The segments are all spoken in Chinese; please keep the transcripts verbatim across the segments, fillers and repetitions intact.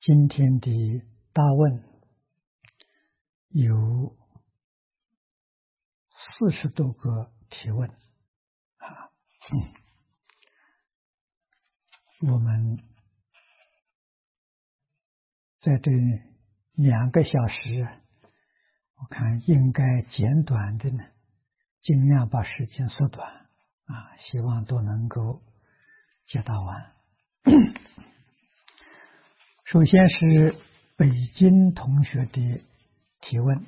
今天的大问有四十多个提问啊，我们在这两个小时，我看应该简短的呢，尽量把时间缩短啊，希望都能够解答完。首先是北京同学的提问，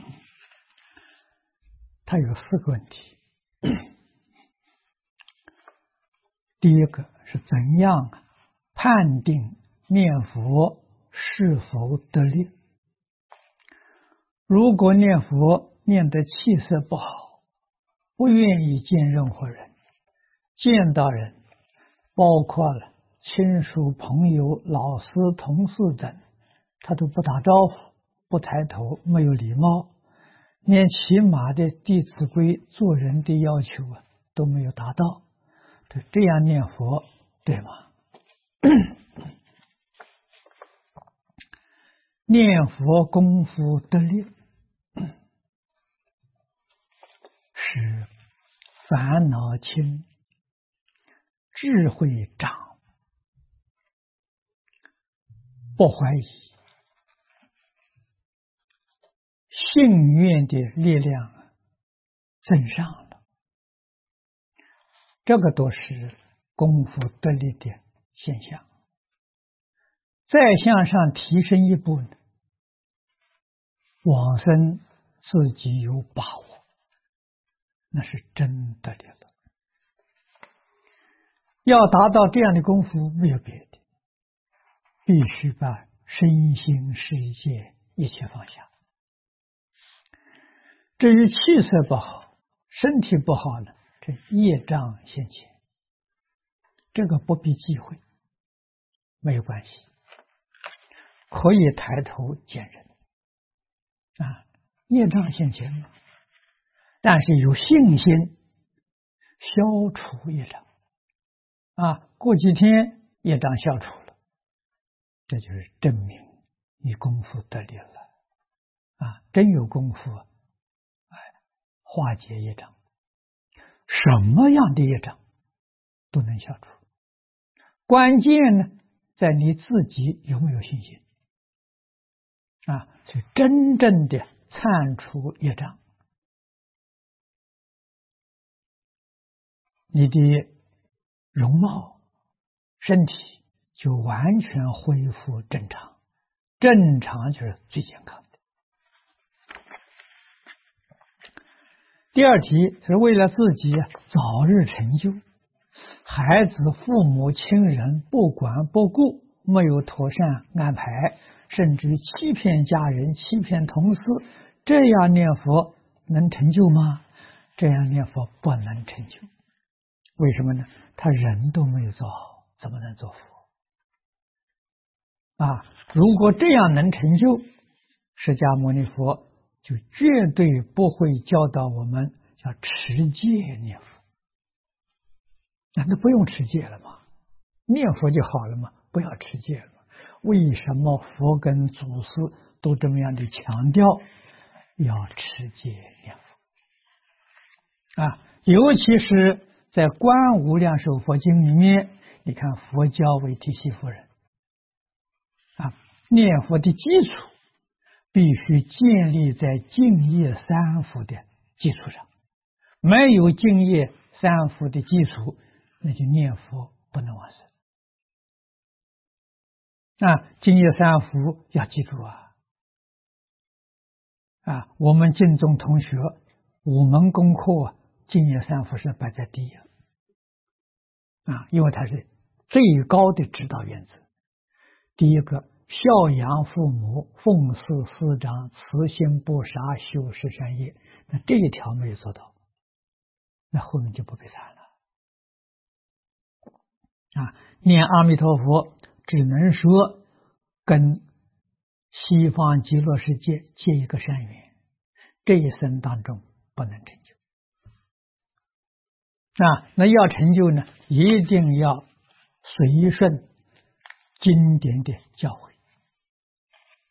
他有四个问题。第一个是怎样判定念佛是否得力？如果念佛念得气色不好，不愿意见任何人，见到人包括了亲属、朋友、老师、同事等，他都不打招呼，不抬头，没有礼貌，连起码的弟子规做人的要求啊都没有达到，这样念佛对吗？念佛功夫得力，是烦恼轻，智慧长，不怀疑，信愿的力量增上了，这个都是功夫得力的现象。再向上提升一步呢，往生自己有把握，那是真得力了。要达到这样的功夫，没有别的，必须把身心世界一切放下。至于气色不好，身体不好呢，这业障现前，这个不必忌讳，没有关系，可以抬头见人啊，业障现前嘛，但是有信心消除业障啊，过几天业障消除了，这就是证明你功夫得力了啊，真有功夫啊，哎，化解业障，什么样的业障都能消除。关键呢，在你自己有没有信心啊？所以真正的铲除业障，你的容貌、身体就完全恢复正常，正常就是最健康的。第二题是为了自己早日成就，孩子、父母亲人不管不顾，没有妥善安排，甚至欺骗家人、欺骗同事，这样念佛能成就吗？这样念佛不能成就。为什么呢？他人都没有做好，怎么能做佛啊？如果这样能成就，释迦牟尼佛就绝对不会教导我们叫持戒念佛。难道不用持戒了吗？念佛就好了吗？不要持戒了吗？为什么佛跟祖师都这么样的强调要持戒念佛啊？尤其是在《观无量寿佛经》里面，你看佛教为提西夫人啊，念佛的基础必须建立在净业三福的基础上，没有净业三福的基础，那就念佛不能往生啊！净业三福要记住啊！啊，我们净宗同学五门功课，净业三福是摆在第一啊，因为它是最高的指导原则。第一个，孝养父母，奉事师长，慈心不杀，修十善业。那这一条没有做到，那后面就不必谈了啊！念阿弥陀佛，只能说跟西方极乐世界结一个善缘，这一生当中不能成就啊！那要成就呢，一定要随顺经典的教诲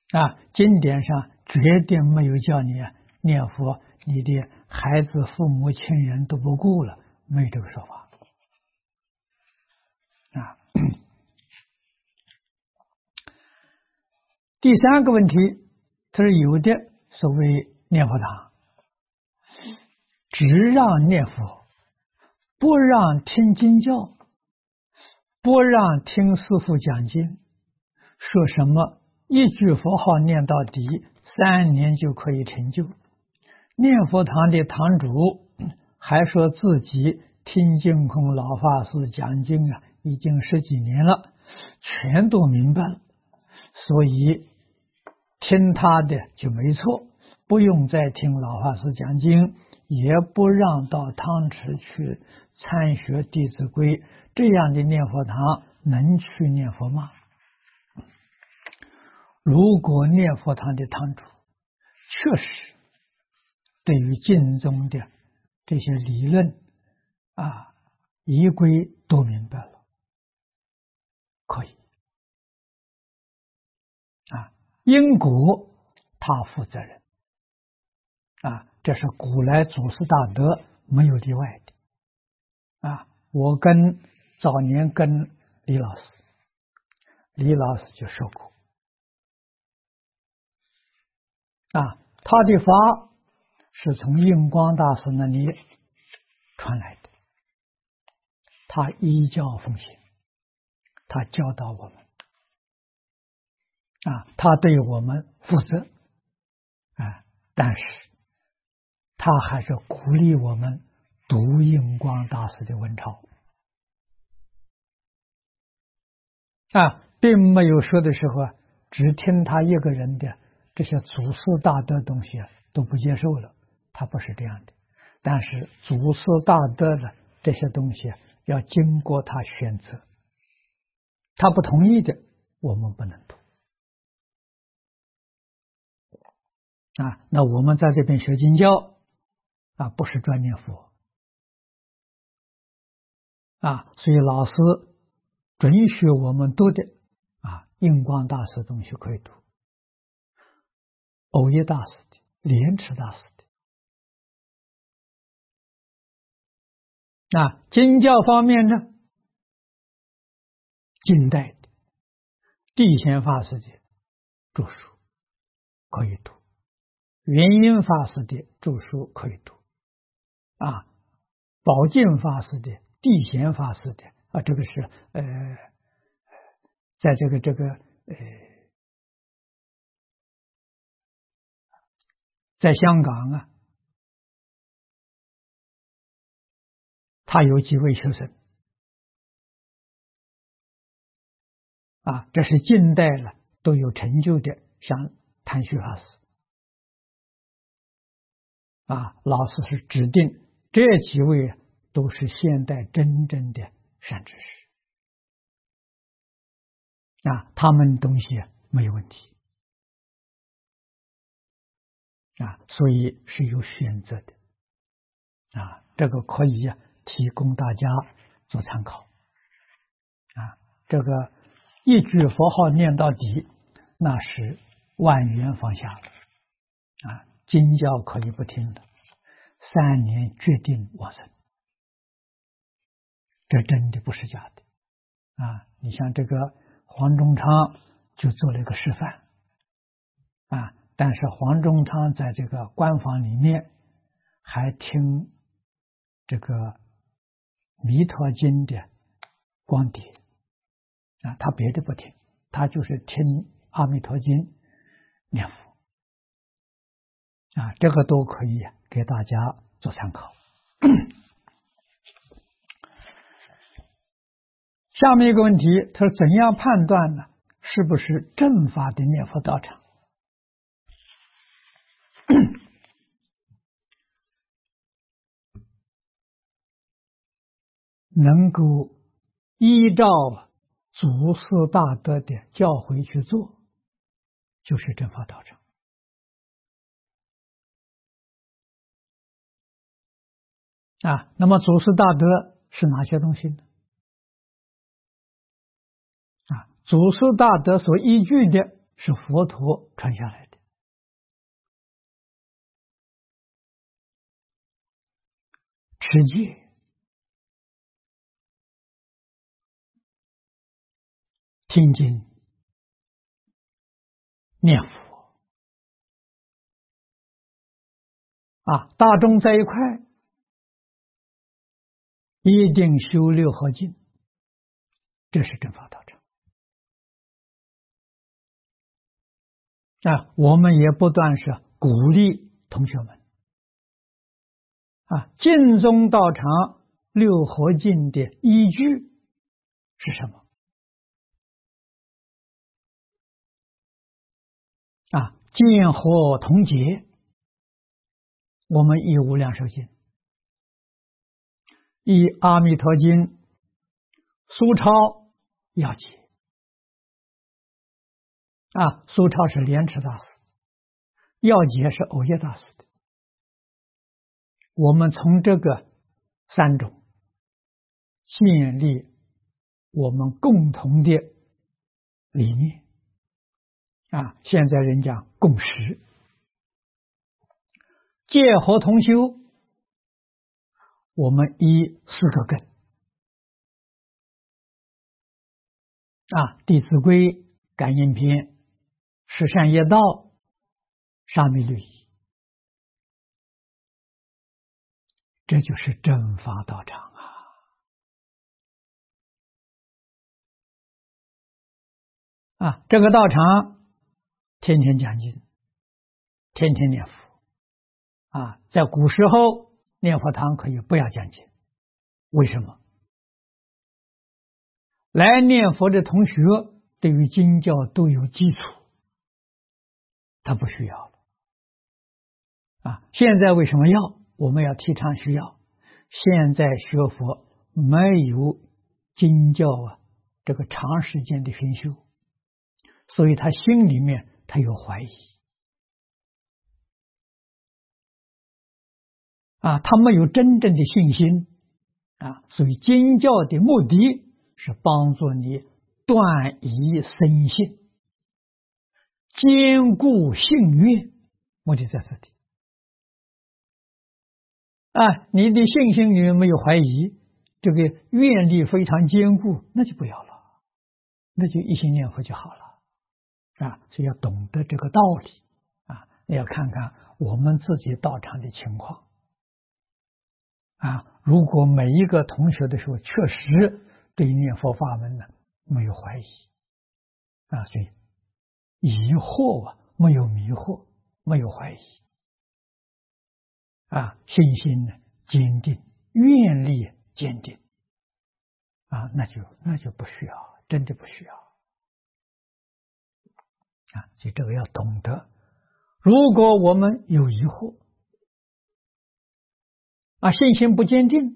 啊，经典上绝对没有叫你念佛，你的孩子、父母亲人都不顾了，没有这个说法啊。第三个问题，他说有的所谓念佛堂，只让念佛，不让听经教，不让听师父讲经，说什么一句佛号念到底，三年就可以成就。念佛堂的堂主还说自己听净空老法师讲经啊，已经十几年了，全都明白了，所以听他的就没错，不用再听老法师讲经，也不让到汤池去参学《弟子规》，这样的念佛堂能去念佛吗？如果念佛堂的堂主确实对于经中的这些理论啊仪规都明白了，可以啊，因果他负责任啊，这是古来祖师大德没有例外的啊。我跟早年跟李老师，李老师就说过啊，他的法是从印光大师那里传来的，他依教奉行，他教导我们啊，他对我们负责啊，但是他还是鼓励我们读印光大师的文钞啊，并没有说的时候只听他一个人的这些祖师大德东西都不接受了，他不是这样的。但是祖师大德的这些东西要经过他选择，他不同意的我们不能读啊。那我们在这边学经教啊，不是专念佛啊，所以老师准许我们读的啊，印光大师东西可以读，藕益大师的、莲池大师的。啊，经教方面呢，近代的地贤法师的著书可以读，元音法师的著书可以读，啊，宝镜法师的、地贤法师的啊，这个是呃，在这个这个呃，在香港啊，他有几位学生啊，这是近代了都有成就的，像谭旭法师啊，老师是指定这几位都是现代真正的善知识啊，他们东西没有问题啊，所以是有选择的啊，这个可以呀、啊。提供大家做参考啊！这个一句佛号念到底，那是万缘放下了啊！经教可以不听的，三年决定往生，这真的不是假的啊！你像这个黄忠昌就做了一个示范啊，但是黄忠昌在这个官房里面还听这个弥陀经的光碟啊，他别的不听，他就是听阿弥陀经念佛啊，这个都可以给大家做参考。下面一个问题，他说怎样判断呢？是不是正法的念佛道场？能够依照祖师大德的教诲去做，就是正法道场啊。那么祖师大德是哪些东西呢？啊，祖师大德所依据的是佛陀传下来的。持戒、听经、念佛啊，大众在一块一定修六合敬，这是正法道场啊。我们也不断是鼓励同学们啊，净宗道场六合敬的依据是什么啊？见合同解，我们以无量寿经，以阿弥陀经、苏超要解啊，苏超是莲池大师，要解是藕耶大师的。我们从这个三种建立我们共同的理念啊，现在人讲共识，戒合同修，我们以四个根啊，《弟子规》、感应篇、十善业道、沙弥律仪，这就是正法道场啊！啊，这个道场天天讲经，天天念佛啊。在古时候，念佛堂可以不要讲经，为什么？来念佛的同学对于经教都有基础，他不需要了啊。现在为什么要？我们要提倡需要。现在学佛没有经教啊，这个长时间的熏修，所以他心里面他有怀疑啊，他没有真正的信心啊。所以经教的目的是帮助你断疑生信，坚固信愿，目的在这里啊。你的信心里面没有怀疑，这个愿力非常坚固，那就不要了，那就一心念佛就好了啊。所以要懂得这个道理啊，要看看我们自己道场的情况啊。如果每一个同学的时候确实对念佛法门呢没有怀疑啊，所以疑惑啊，没有迷惑，没有怀疑啊，信心呢坚定，愿力坚定啊，那就那就不需要，真的不需要啊。所以这个要懂得，如果我们有疑惑啊，信心不坚定，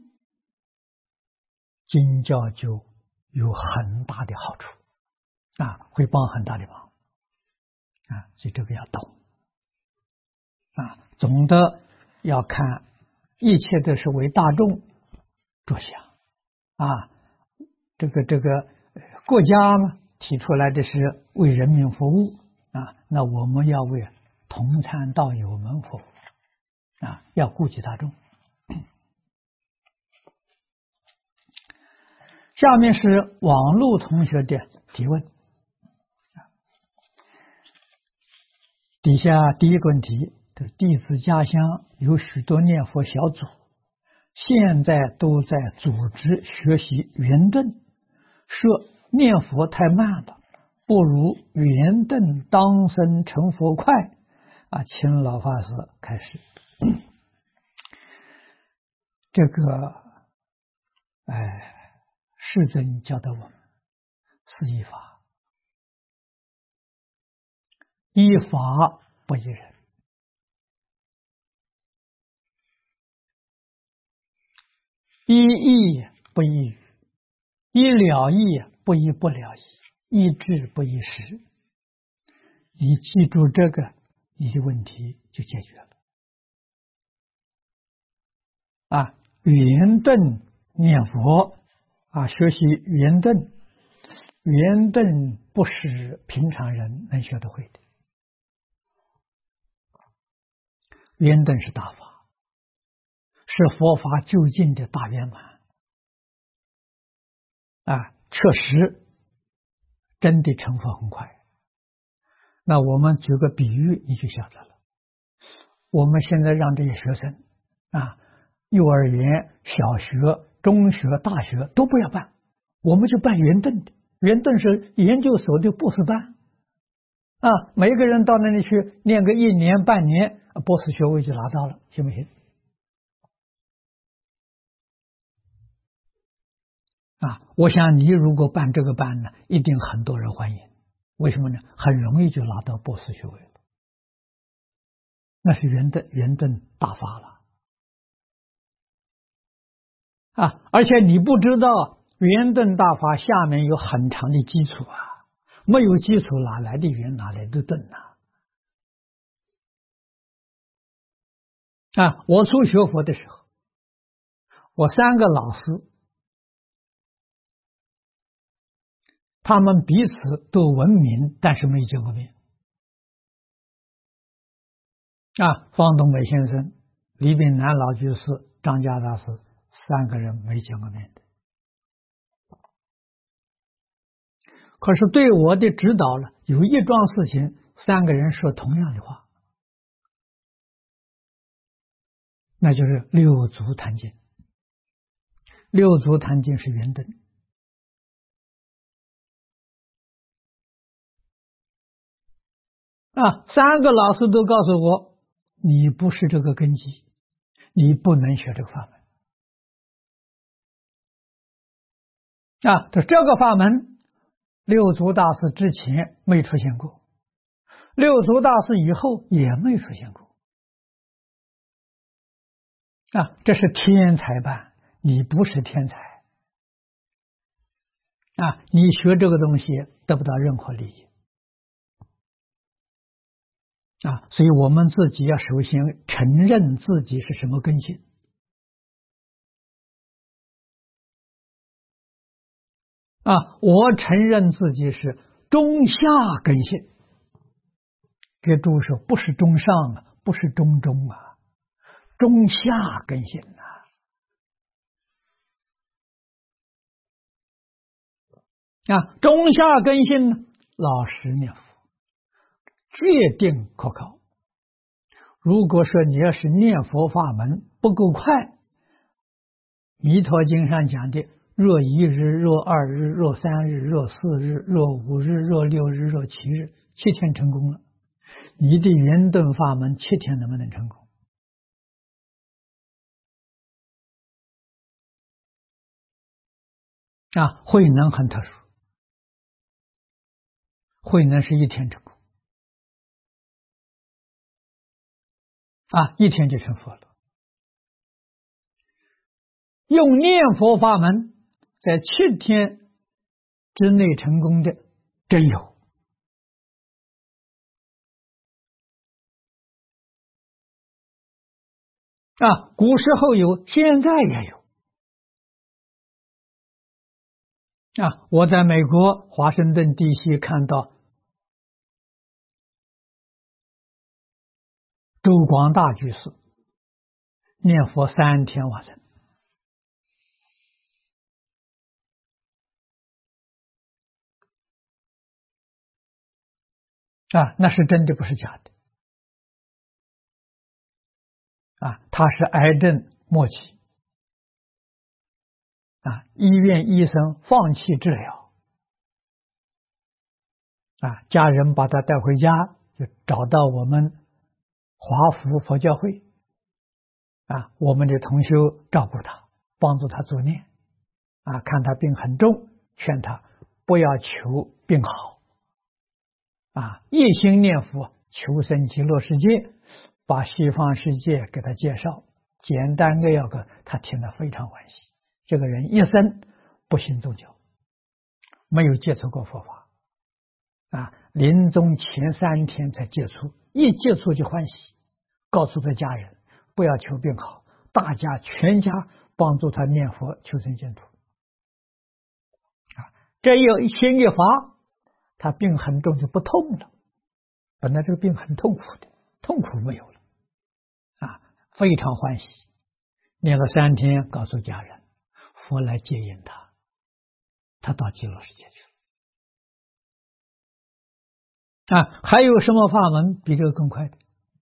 经教就有很大的好处啊，会帮很大的忙啊。所以这个要懂啊。总的要看一切都是为大众着想啊。这个这个国家嘛提出来的是为人民服务啊，那我们要为同参道友们服务啊，要顾及大众。下面是网络同学的提问，底下第一个问题，弟子家乡有许多念佛小组，现在都在组织学习圆顿，说念佛太慢了，不如圆顿当生成佛快啊，请老法师开始。这个哎。世尊教导我们是依法，依法不依人，依义不依语，依了义不依不了义，依智不依时。你记住这个，你的问题就解决了啊。圆顿念佛啊，学习圆顿圆顿不是平常人能学得会的，圆顿是大法，是佛法究竟的大圆满啊！确实，真的成佛很快。那我们举个比喻，你就晓得了。我们现在让这些学生啊，幼儿园、小学、中学、大学都不要办，我们就办圆顿的。圆顿是研究所的博士班啊，每个人到那里去念个一年半年，博士学位就拿到了，行不行？啊，我想你如果办这个班呢，一定很多人欢迎。为什么呢？很容易就拿到博士学位了，那是圆顿圆顿大法了啊！而且你不知道。圆顿大法下面有很长的基础啊，没有基础哪来的圆，哪来的顿呢？啊，我初学佛的时候，我三个老师，他们彼此都闻名，但是没见过面。啊，方东美先生、李炳南老居士、张家大师三个人没见过面的。可是对我的指导了，有一桩事情，三个人说同样的话，那就是六祖坛经。六祖坛经是圆顿啊，三个老师都告诉我，你不是这个根基，你不能学这个法门啊。这这个法门。六祖大师之前没出现过，六祖大师以后也没出现过啊！这是天才办，你不是天才啊！你学这个东西得不到任何利益啊！所以我们自己要首先承认自己是什么根性啊！我承认自己是中下根性，给诸位说，不是中上啊，不是中中啊，中下根性啊！啊，中下根性呢，老实念佛，决定可靠。如果说你要是念佛法门不够快，《弥陀经》上讲的若一日、若二日、若三日、若四日、若五日、若六日、若七日，七天成功了。你的圆顿法门七天能不能成功？啊，慧能很特殊，慧能是一天成功，啊，一天就成佛了。用念佛法门在七天之内成功的真有啊，古时候有，现在也有啊。我在美国华盛顿 D C 看到周广大居士念佛三天往生啊，那是真的，不是假的啊。他是癌症末期啊，医院医生放弃治疗啊，家人把他带回家，就找到我们华福佛教会啊，我们的同修照顾他，帮助他助念啊，看他病很重，劝他不要求病好啊，一心念佛求生极乐世界，把西方世界给他介绍，简单的要个，他听得非常欢喜。这个人一生不信宗教，没有接触过佛法啊，临终前三天才接触，一接触就欢喜，告诉他家人不要求病好，大家全家帮助他念佛求生净土啊， 这一心一发，他病很重就不痛了。本来这个病很痛苦的，痛苦没有了，啊，非常欢喜。念了三天，告诉家人，佛来接引他，他到极乐世界去了。啊，还有什么法门比这个更快的？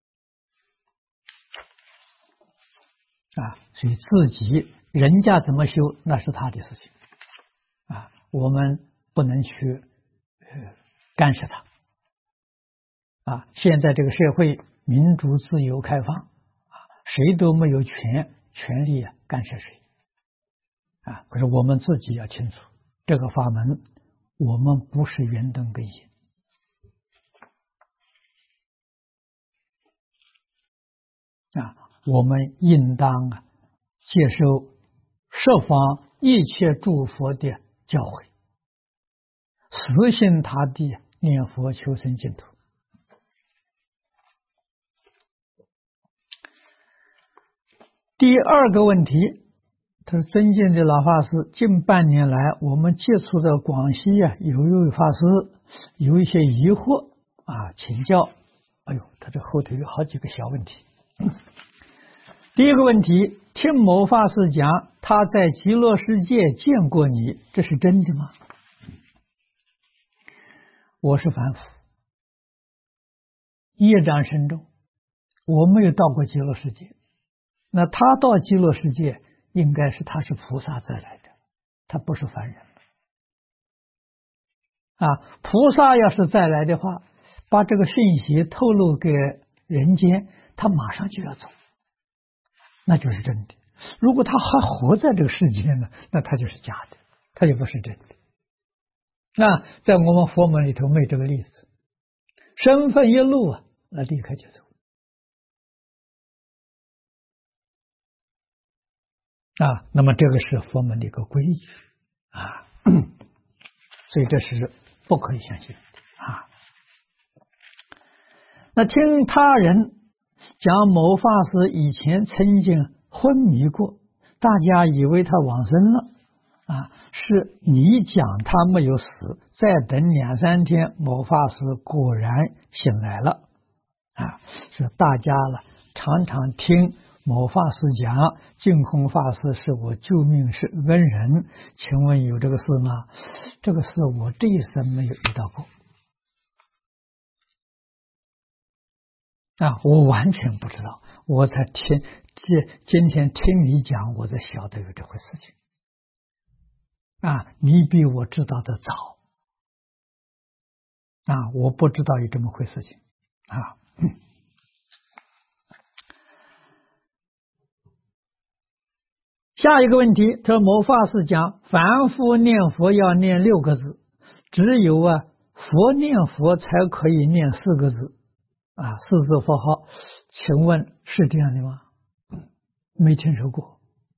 啊，所以自己人家怎么修，那是他的事情，啊，我们不能去呃干涉他。啊，现在这个社会民主、自由、开放，啊，谁都没有权权利啊干涉谁，啊，可是我们自己要清楚，这个法门我们不是圆灯根性，啊，我们应当啊接受十方一切诸佛的教诲，实行他的念佛求生净土。第二个问题，他说：“尊敬的老法师，近半年来，我们接触到广西啊，有一位法师有一些疑惑啊，请教。哎呦，他这后头有好几个小问题。第一个问题，听某法师讲，他在极乐世界见过你，这是真的吗？我是凡夫，业障深重，我没有到过极乐世界。那他到极乐世界，应该是他是菩萨再来的，他不是凡人。啊，菩萨要是再来的话，把这个讯息透露给人间，他马上就要走，那就是真的。如果他还活在这个世界呢，那他就是假的，他就不是真的。那在我们佛门里头没这个例子，身份一露啊，那立刻就走。啊，那么这个是佛门的一个规矩啊，所以这是不可以相信啊。那听他人讲某法师以前曾经昏迷过，大家以为他往生了啊，是你讲他没有死，再等两三天，某法师果然醒来了啊，是大家了常常听某法师讲，净空法师是我救命是恩人，请问有这个事吗？这个事我这一生没有遇到过啊，我完全不知道，我才听今今天听你讲，我才晓得有这回事情啊，你比我知道的早啊，我不知道有这么回事情啊。嗯下一个问题，这某法师讲，凡夫念佛要念六个字，只有啊佛念佛才可以念四个字啊，四字佛号，请问是这样的吗？没听说过。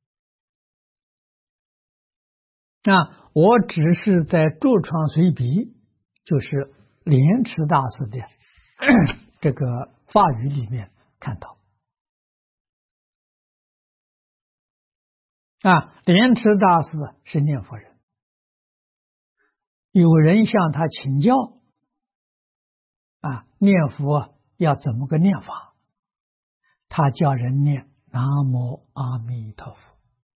啊，我只是在著创随笔，就是莲池大师的这个法语里面看到。啊，莲池大师是念佛人，有人向他请教，啊，念佛要怎么个念法？他叫人念南无阿弥陀佛。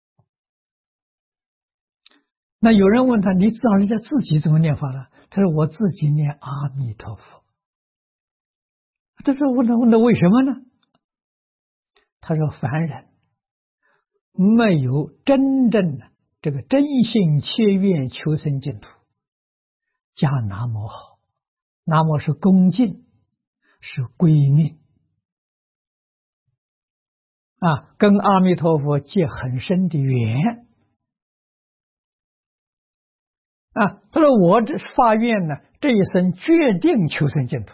那有人问他，你知道人家自己怎么念法呢？他说我自己念阿弥陀佛。这是问他问他为什么呢？他说凡人没有真正的这个真心切愿求生净土，加南无好，南无是恭敬，是归命啊，跟阿弥陀佛结很深的缘啊。他说我这发愿呢，这一生决定求生净土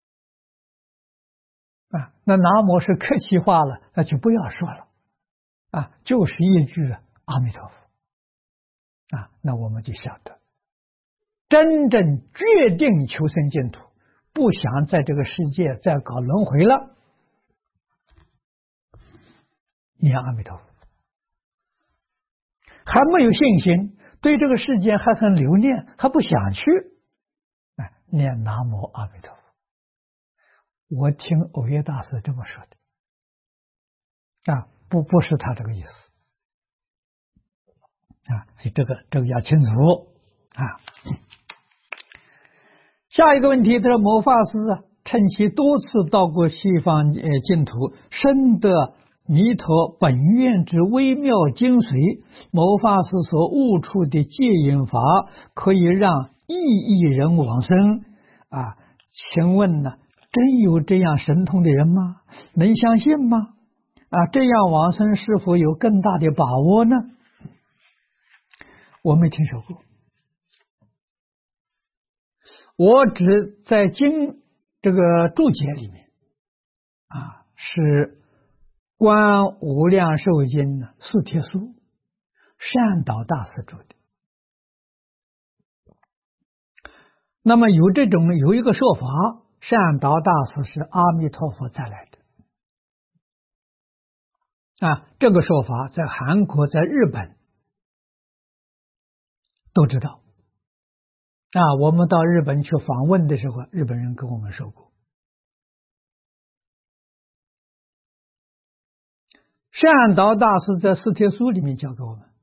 啊。那南无是客气话了，那就不要说了。啊，就是一句阿弥陀佛啊，那我们就晓得，真正决定求生净土，不想在这个世界再搞轮回了，念阿弥陀佛，还没有信心， 对这个世界还很留恋，还不想去，哎，念南无阿弥陀佛。我听藕益大师这么说的，啊，不不是他这个意思，啊，所以这个这个要清楚啊。下一个问题，他说某法师啊，趁其多次到过西方呃净土，深得弥陀本愿之微妙精髓，某法师所悟出的戒引法，可以让亿亿人往生啊？请问呢，真有这样神通的人吗？能相信吗？啊，这样往生是否有更大的把握呢？我没听说过，我只在经这个注解里面啊，是观无量寿经呢四帖书善导大师著的。那么有这种有一个说法，善导大师是阿弥陀佛再来的啊，这个说法在韩国、在日本都知道啊。我们到日本去访问的时候，日本人跟我们说过，善导大师在四帖书里面教给我们，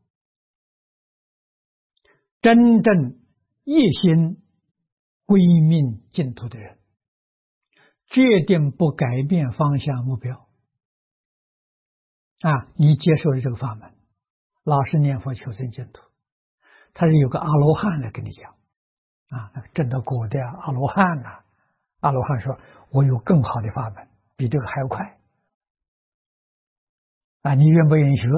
真正一心归命净土的人，决定不改变方向目标啊！你接受了这个法门，老实念佛求生净土，他是有个阿罗汉来跟你讲啊，那个证得果的阿罗汉呐、啊，阿罗汉说：“我有更好的法门，比这个还要快啊！你愿不愿意学？”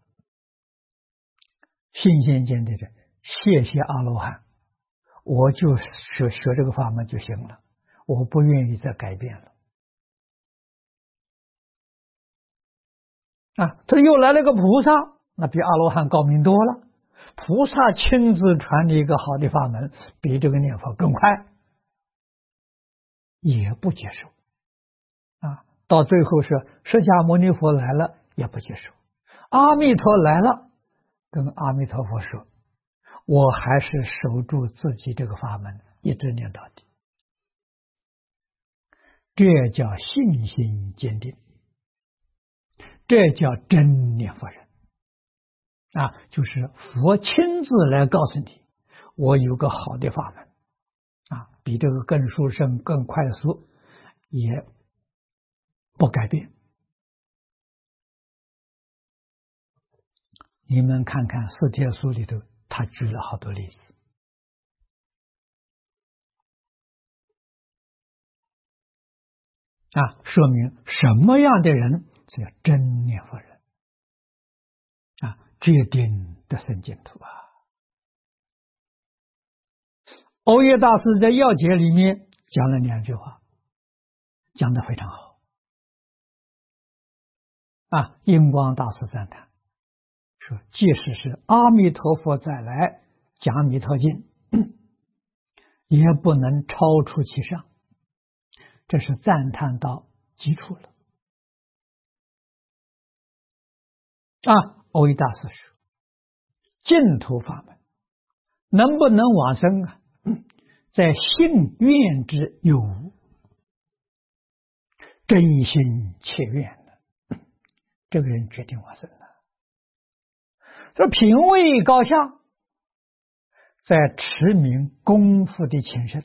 新鲜见的人，谢谢阿罗汉，我就学学这个法门就行了，我不愿意再改变了。啊，他又来了个菩萨，那比阿罗汉高明多了。菩萨亲自传的一个好的法门，比这个念佛更快，也不接受。啊，到最后是释迦牟尼佛来了也不接受，阿弥陀来了，跟阿弥陀佛说：“我还是守住自己这个法门，一直念到底。”这叫信心坚定，这叫真念佛人啊！就是佛亲自来告诉你，我有个好的法门啊，比这个更殊胜、更快速，也不改变。你们看看四帖书里头，他举了好多例子啊，说明什么样的人叫真念佛人啊，决定得生净土啊。欧耶大师在要解里面讲了两句话，讲得非常好啊。印光大师赞叹说，即使是阿弥陀佛再来讲弥陀经，也不能超出其上，这是赞叹到极处了啊。欧耶大师说，净土法门能不能往生啊，在信愿之有无，真心切愿的，这个人决定往生了。这品位高下，在持名功夫的前身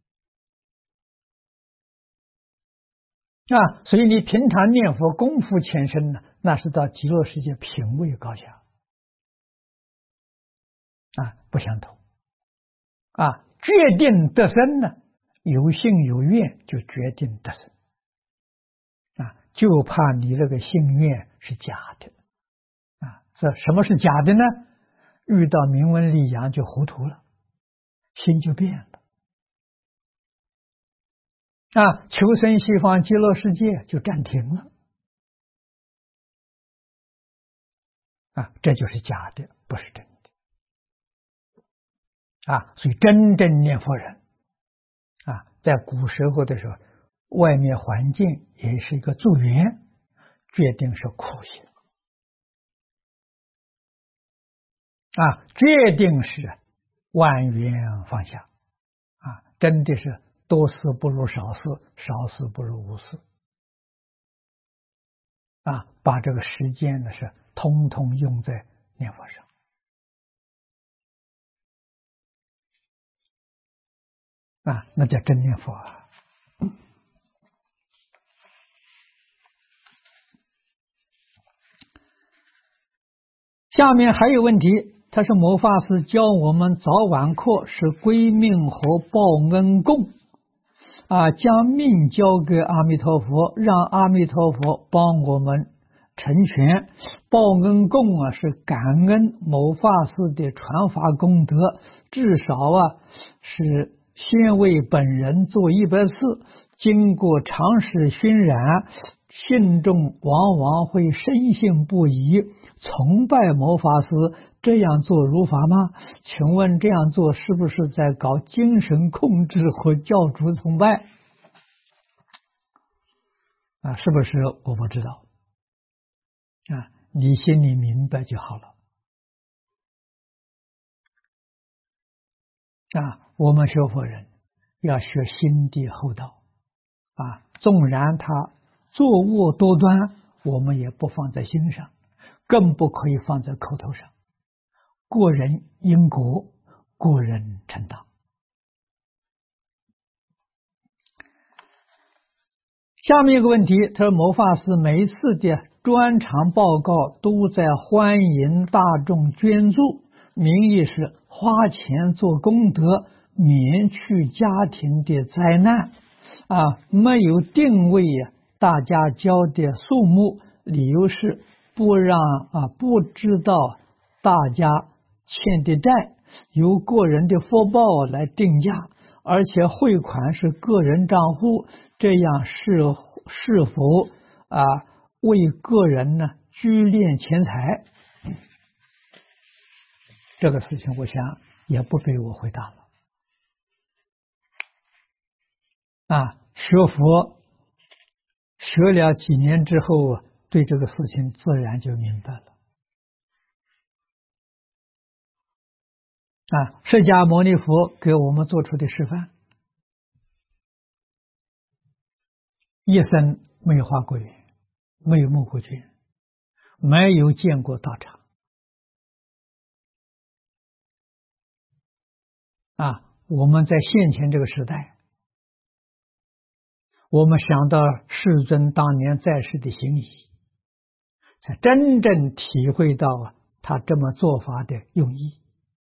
啊，所以你平常念佛功夫前身呢，那是到极乐世界品位高下啊，不相同啊。决定得生呢，有信有愿就决定得生啊，就怕你这个信愿是假的啊。这什么是假的呢？遇到名闻利养就糊涂了，心就变了啊，求生西方极乐世界就暂停了啊，这就是假的，不是真的啊。所以真正念佛人啊，在古时候的时候，外面环境也是一个助缘，决定是苦行啊，决定是万缘放下啊，真的是多事不如少事，少事不如无事啊，把这个时间呢是通通用在念佛上啊，那叫真念佛啊。下面还有问题，他是某法师教我们早晚课是归命和报恩供啊，将命交给阿弥陀佛，让阿弥陀佛帮我们成全。报恩供啊，是感恩某法师的传法功德，至少啊是先为本人做一百次，经过长时熏染，信众往往会深信不疑，崇拜某法师。这样做如法吗？请问这样做是不是在搞精神控制和教主崇拜啊？是不是？我不知道啊，你心里明白就好了啊。我们学佛人要学心地厚道啊，纵然他作恶多端，我们也不放在心上，更不可以放在口头上。过人因果，过人承当。下面一个问题，他说某法师每一次的专场报告都在欢迎大众捐助，名义是花钱做功德，免去家庭的灾难啊，没有定位大家交的数目，理由是不让啊不知道大家欠的债，由个人的福报来定价，而且汇款是个人账户，这样是是否啊为个人呢聚敛钱财？这个事情我想也不被我回答了啊。学佛学了几年之后，对这个事情自然就明白了啊。释迦牟尼佛给我们做出的示范，一生没有花过园，没有募过捐，没有见过道场啊。我们在现前这个时代，我们想到世尊当年在世的行仪，才真正体会到啊他这么做法的用意，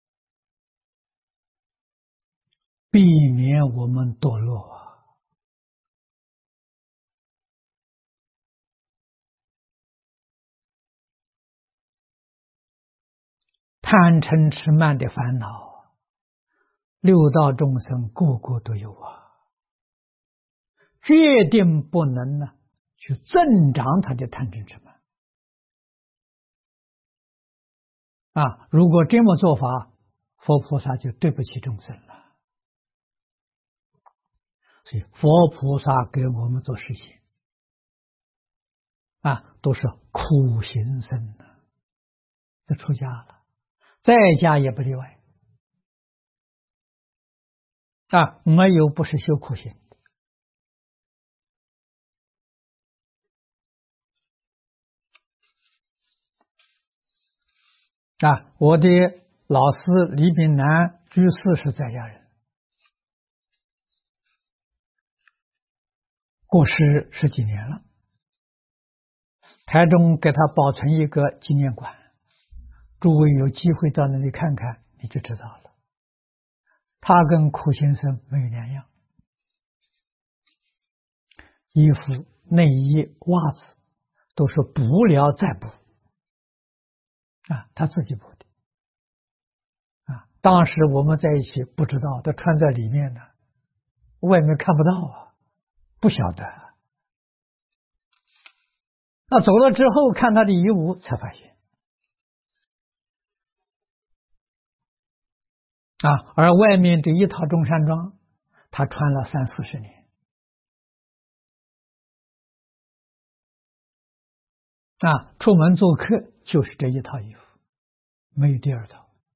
避免我们堕落啊。贪嗔痴慢的烦恼，六道众生个个都有啊，决定不能呢去增长他的贪嗔痴慢啊。如果这么做法，佛菩萨就对不起众生了。所以佛菩萨给我们做实行啊，都是苦行僧的，这出家了，在家也不例外啊，没有不是修苦行啊。我的老师李炳南居士是在家人，过世十几年了，台中给他保存一个纪念馆，诸位有机会到那里看看，你就知道了。他跟苦行僧没有两样，衣服、内衣、袜子都是补了再补啊，他自己补的啊。当时我们在一起不知道，他穿在里面呢，外面看不到啊，不晓得。那走了之后看他的衣物才发现啊，而外面这一套中山装他穿了三四十年啊，出门做客就是这一套衣服，没有第二套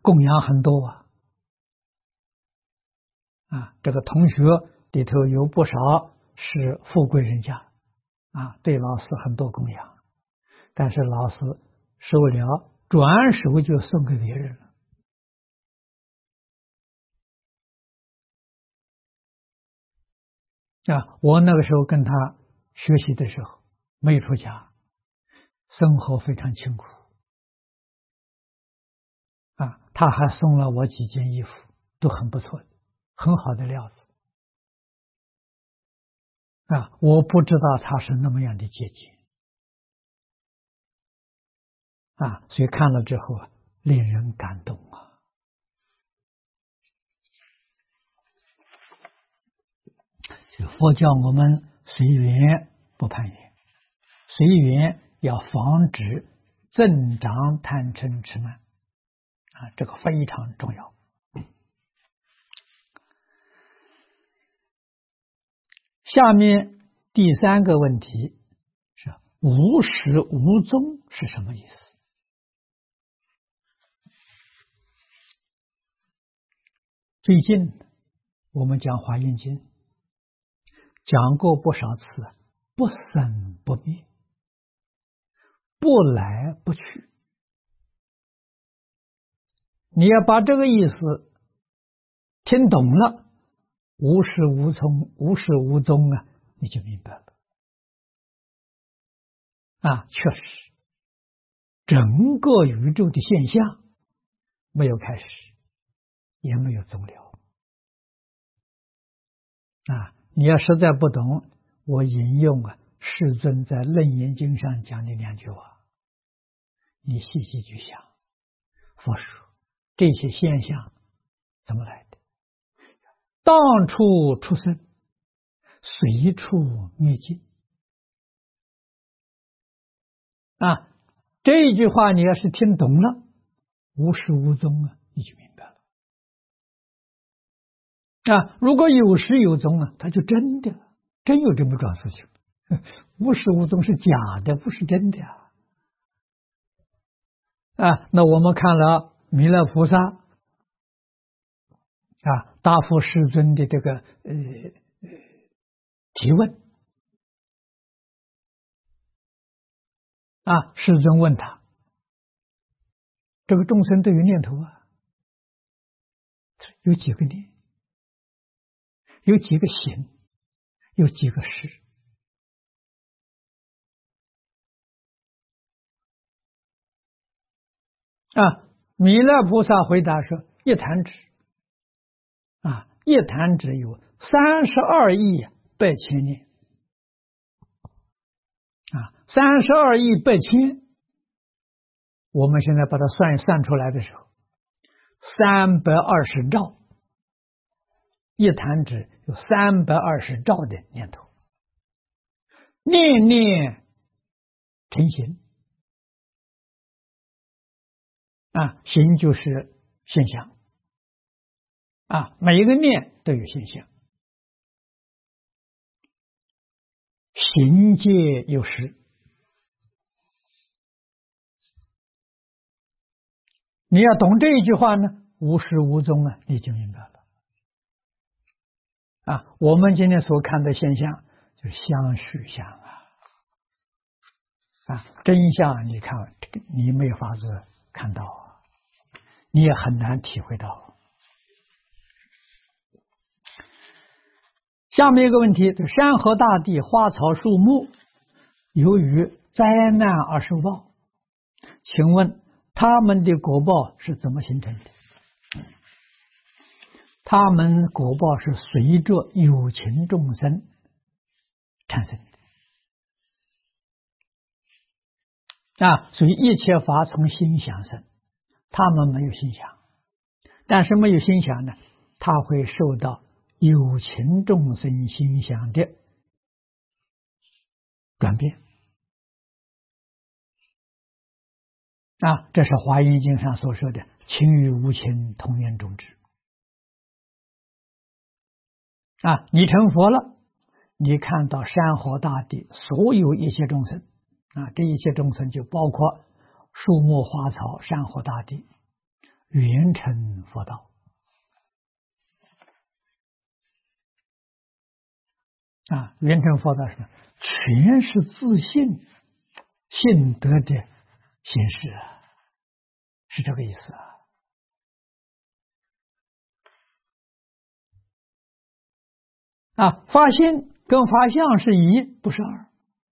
供养很多啊，啊，这个同学里头有不少是富贵人家，啊，对老师很多供养，但是老师收了，转手就送给别人了。啊，我那个时候跟他学习的时候，没有出家，生活非常清苦。啊，他还送了我几件衣服，都很不错的，很好的料子。啊，我不知道他是那么样的节俭。啊，所以看了之后啊，令人感动啊。佛教我们随缘不攀缘，随缘要防止增长贪嗔痴慢啊，这个非常重要。下面第三个问题是无始无终是什么意思？最近我们讲华严经讲过不少次，不生不灭，不来不去。你要把这个意思听懂了，无始无终，无始无终啊，你就明白了。啊，确实，整个宇宙的现象没有开始，也没有终了。啊，你要实在不懂，我引用啊世尊在《楞严经》上讲的两句话，你细细去想。佛说这些现象怎么来的？当处出生，随处灭尽。啊，这句话你要是听懂了，无始无终啊，你就明白了。啊，如果有始有终啊，它就真的了，真有这么桩事情。无始无终是假的，不是真的啊。啊，那我们看了弥勒菩萨啊，答复世尊的这个呃提问啊，世尊问他，这个众生都有念头啊，有几个念？有几个行？有几个识？啊，弥勒菩萨回答说：一弹指啊，一弹指有三十二亿百千念啊，三十二亿百千，我们现在把它算算出来的时候，三百二十兆，一弹指有三百二十兆的念头，念念成形啊，形就是现象啊，每一个念都有现象，行界有时。你要懂这一句话呢，无始无终啊，你就明白了。啊，我们今天所看的现象就是相续相啊，啊，真相你看你没有法子看到啊，你也很难体会到。下面一个问题，就山河大地、花草树木，由于灾难而受报，请问他们的果报是怎么形成的？他们果报是随着有情众生产生的啊，所以一切法从心想生，他们没有心想，但是没有心想呢，他会受到有情众生心想的转变啊，这是《华严经》上所说的情与无情同源种智啊。你成佛了，你看到山河大地所有一切众生啊，这一切众生就包括树木花草、山河大地， 圆成佛道啊！圆成佛道是什么？全是自信信德的形式啊，是这个意思啊！啊，发心跟发相是一，不是二。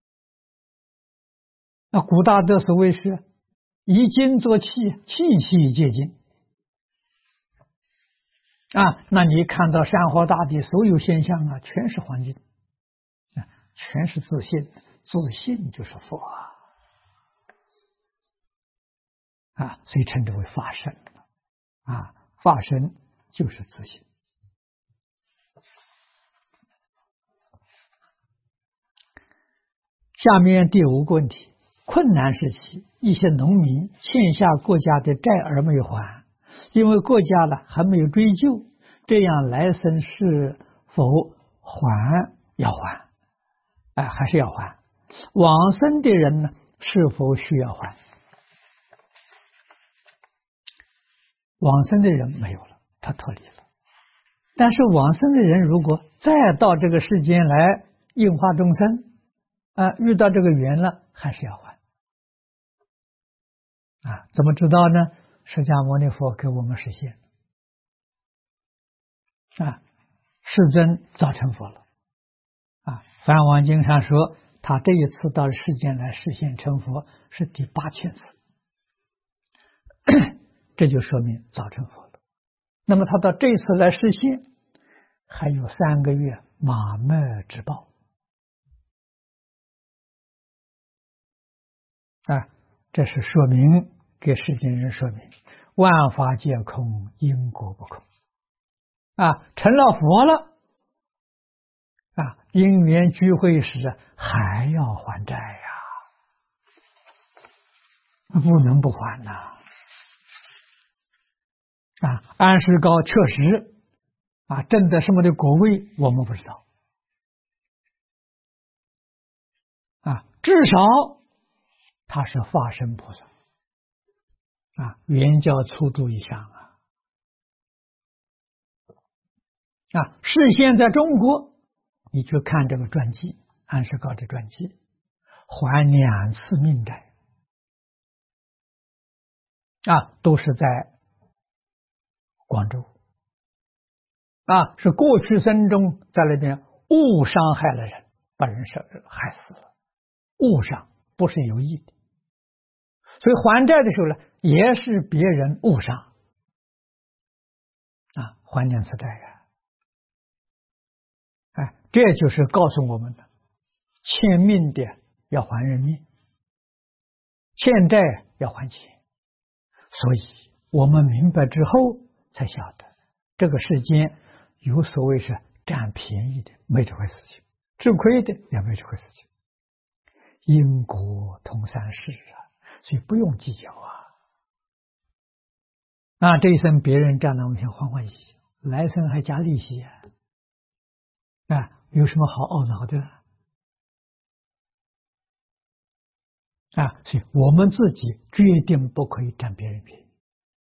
那古大德所谓是以金作器，器器皆金啊。那你看到山河大地所有现象啊，全是黄金啊，全是自信，自信就是佛啊啊，所以称之为法身啊，法身就是自信。下面第五个问题：困难时期，一些农民欠下国家的债而没有还，因为国家呢还没有追究，这样来生是否还要还？哎，还是要还。往生的人呢，是否需要还？往生的人没有了，他脱离了。但是往生的人如果再到这个世间来应化众生啊，遇到这个缘了，还是要还啊？怎么知道呢？释迦牟尼佛给我们实现啊，世尊早成佛了啊。梵网经上说，他这一次到世间来实现成佛是第八千次，这就说明早成佛了。那么他到这次来实现，还有三个月马麦之报啊，这是说明给世间人说明万法皆空，因果不空啊，成了佛了啊，因缘聚会时还要还债呀、啊，不能不还呐、啊。啊，安世高确实啊，证得什么的果位我们不知道啊，至少他是化身菩萨啊，圆教初住以上啊啊，是现在中国，你去看这个传记，安世高的传记，还两次命债啊，都是在广州啊，是过去生中在那边误伤害了人，把人是害死了，误伤不是有意的，所以还债的时候呢，也是别人误伤啊，还两次债啊，哎，这就是告诉我们的，欠命的要还人命，欠债要还钱，所以我们明白之后才晓得，这个世间有所谓是占便宜的，没这回事情；吃亏的也没这回事情。因果同三世啊，所以不用计较啊。啊，这一生别人占了我们先还还息，来生还加利息啊，啊，有什么好懊恼的啊？所以我们自己决定不可以占别人便宜。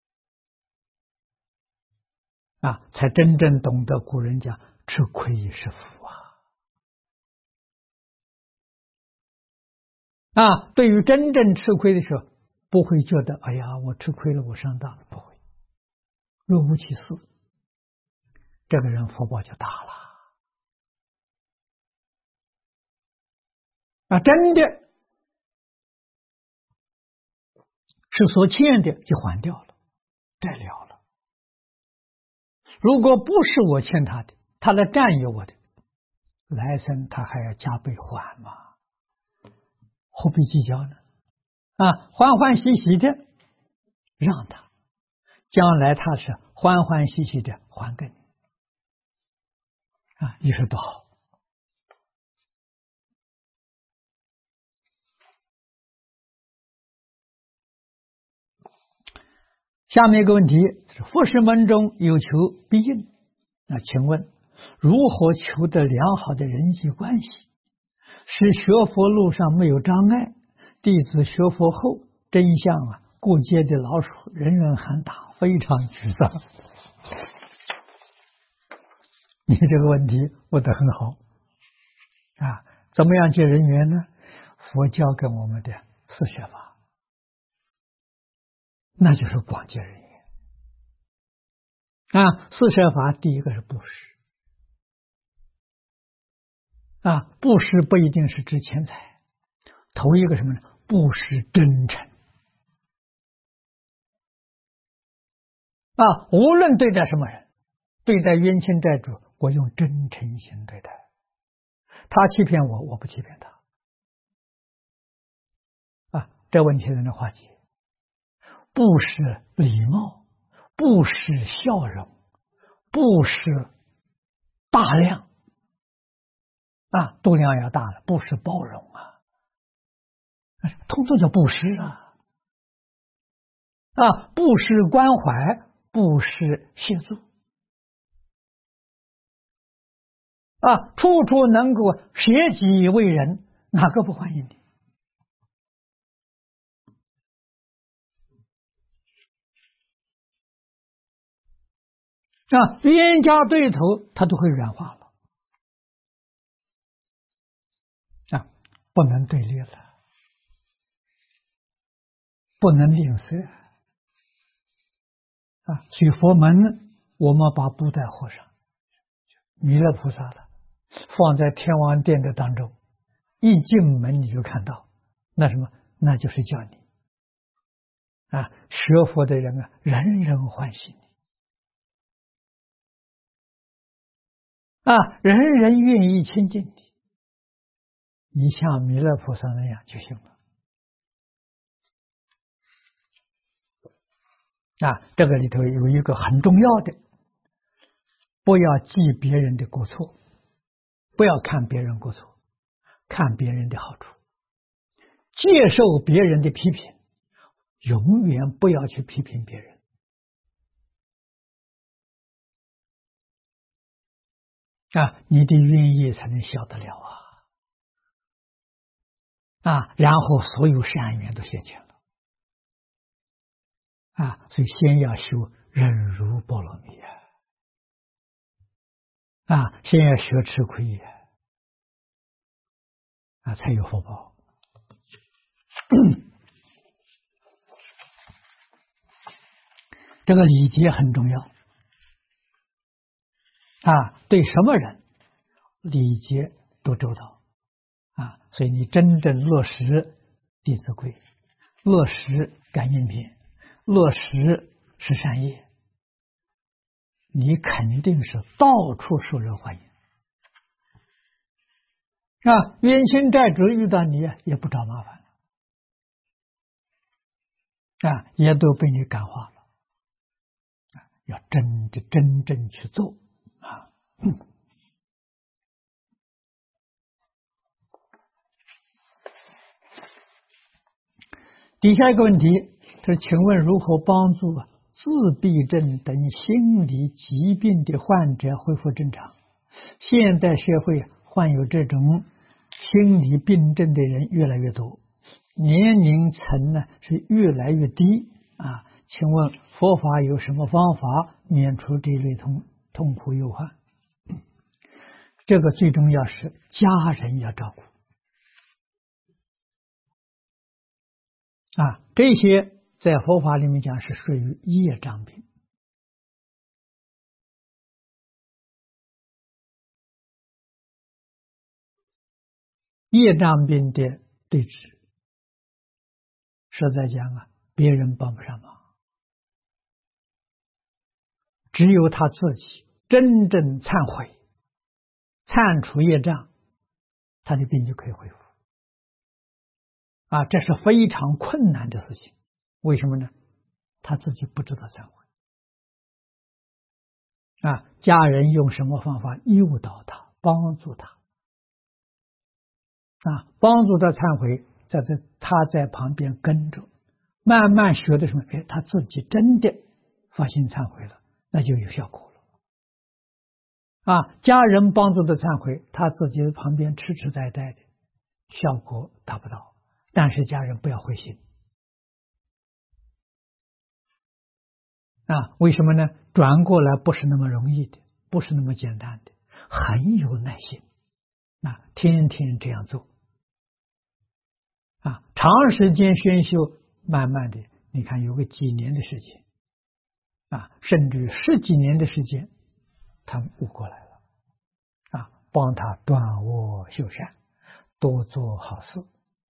啊，才真正懂得古人讲吃亏是福啊！啊，对于真正吃亏的时候，不会觉得哎呀，我吃亏了，我上当了，不会，若无其事，这个人福报就大了。啊，真的是所欠的就还掉了，债了了。如果不是我欠他的，他来占有我的，来生他还要加倍还嘛？何必计较呢？啊，欢欢喜喜的让他，将来他是欢欢喜喜的还给你啊！你说多好！下面一个问题是：佛事门中有求必应，那请问如何求得良好的人际关系，使学佛路上没有障碍？弟子学佛后真相啊过街的老鼠，人人喊打，非常沮丧。你这个问题问得很好啊！怎么样结人缘呢？佛教给我们的四学法，那就是广结人缘啊！四学法第一个是布施啊，布施不一定是指钱财，头一个什么呢？布施真诚啊！无论对待什么人，对待冤亲债主，我用真诚心对待。他欺骗我，我不欺骗他啊！这问题在那化解。布施礼貌，布施笑容，布施大量啊，度量要大了，布施包容啊，通通叫布施啊啊！布施关怀，布施协助啊，处处能够舍己为人，哪个不欢迎你？啊，冤家对头，他都会软化了啊，不能对立了，不能吝啬啊。所以佛门，我们把布袋和尚、弥勒菩萨了，放在天王殿的当中，一进门你就看到，那什么，那就是叫你啊，学佛的人啊，人人欢喜你。啊，人人愿意亲近你，你像弥勒菩萨那样就行了。啊，这个里头有一个很重要的，不要记别人的过错，不要看别人过错，看别人的好处，接受别人的批评，永远不要去批评别人。啊，你的愿意才能消得了啊！啊，然后所有善缘都现前了啊！所以先要修忍辱波罗蜜啊！啊，先要学吃亏呀！啊，才有福报。这个礼节很重要啊，对什么人礼节都周到啊，所以你真正落实《弟子规》，落实感应篇，落实十善业，你肯定是到处受人欢迎啊！冤亲债主遇到你也不找麻烦啊，也都被你感化了。要真的真正去做啊！嗯、底下一个问题，他说：“请问如何帮助自闭症等心理疾病的患者恢复正常？现代社会患有这种心理病症的人越来越多，年龄层呢是越来越低啊。请问佛法有什么方法免除这类痛痛苦忧患？”这个最重要是家人要照顾啊，这些在佛法里面讲是属于业障病。业障病的对治，实在讲啊，别人帮不上忙，只有他自己真正忏悔，忏除业障，他的病就可以恢复啊！这是非常困难的事情，为什么呢？他自己不知道忏悔啊！家人用什么方法诱导他，帮助他啊？帮助他忏悔，在这他在旁边跟着，慢慢学的什么？哎，他自己真的发心忏悔了，那就有效果了啊！家人帮助的忏悔，他自己在旁边痴痴呆呆的，效果达不到。但是家人不要灰心啊，为什么呢？转过来不是那么容易的，不是那么简单的，很有耐心啊，天天这样做啊，长时间宣修，慢慢的，你看有个几年的时间啊，甚至十几年的时间，他悟过来了啊，帮他断恶修善，多做好事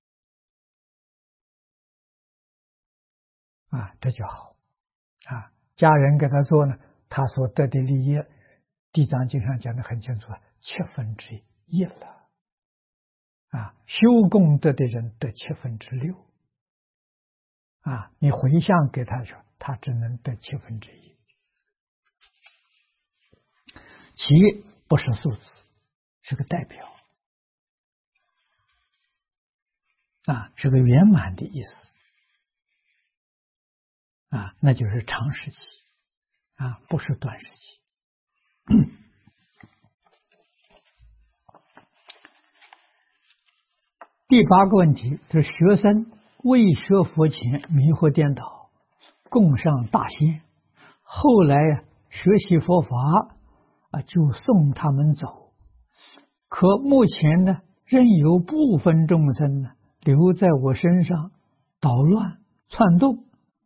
啊，这就好啊。家人给他做呢，他所得的利益，《地藏经》上讲的很清楚，七分之一了啊。修功德的人得七分之六啊，你回向给他说，他只能得七分之一。七不是数字，是个代表啊，是个圆满的意思啊，那就是长时期啊，不是短时期。第八个问题是学生未学佛前迷惑颠倒，供上大仙，后来学习佛法啊，就送他们走。可目前呢，仍有部分众生呢留在我身上捣乱窜动，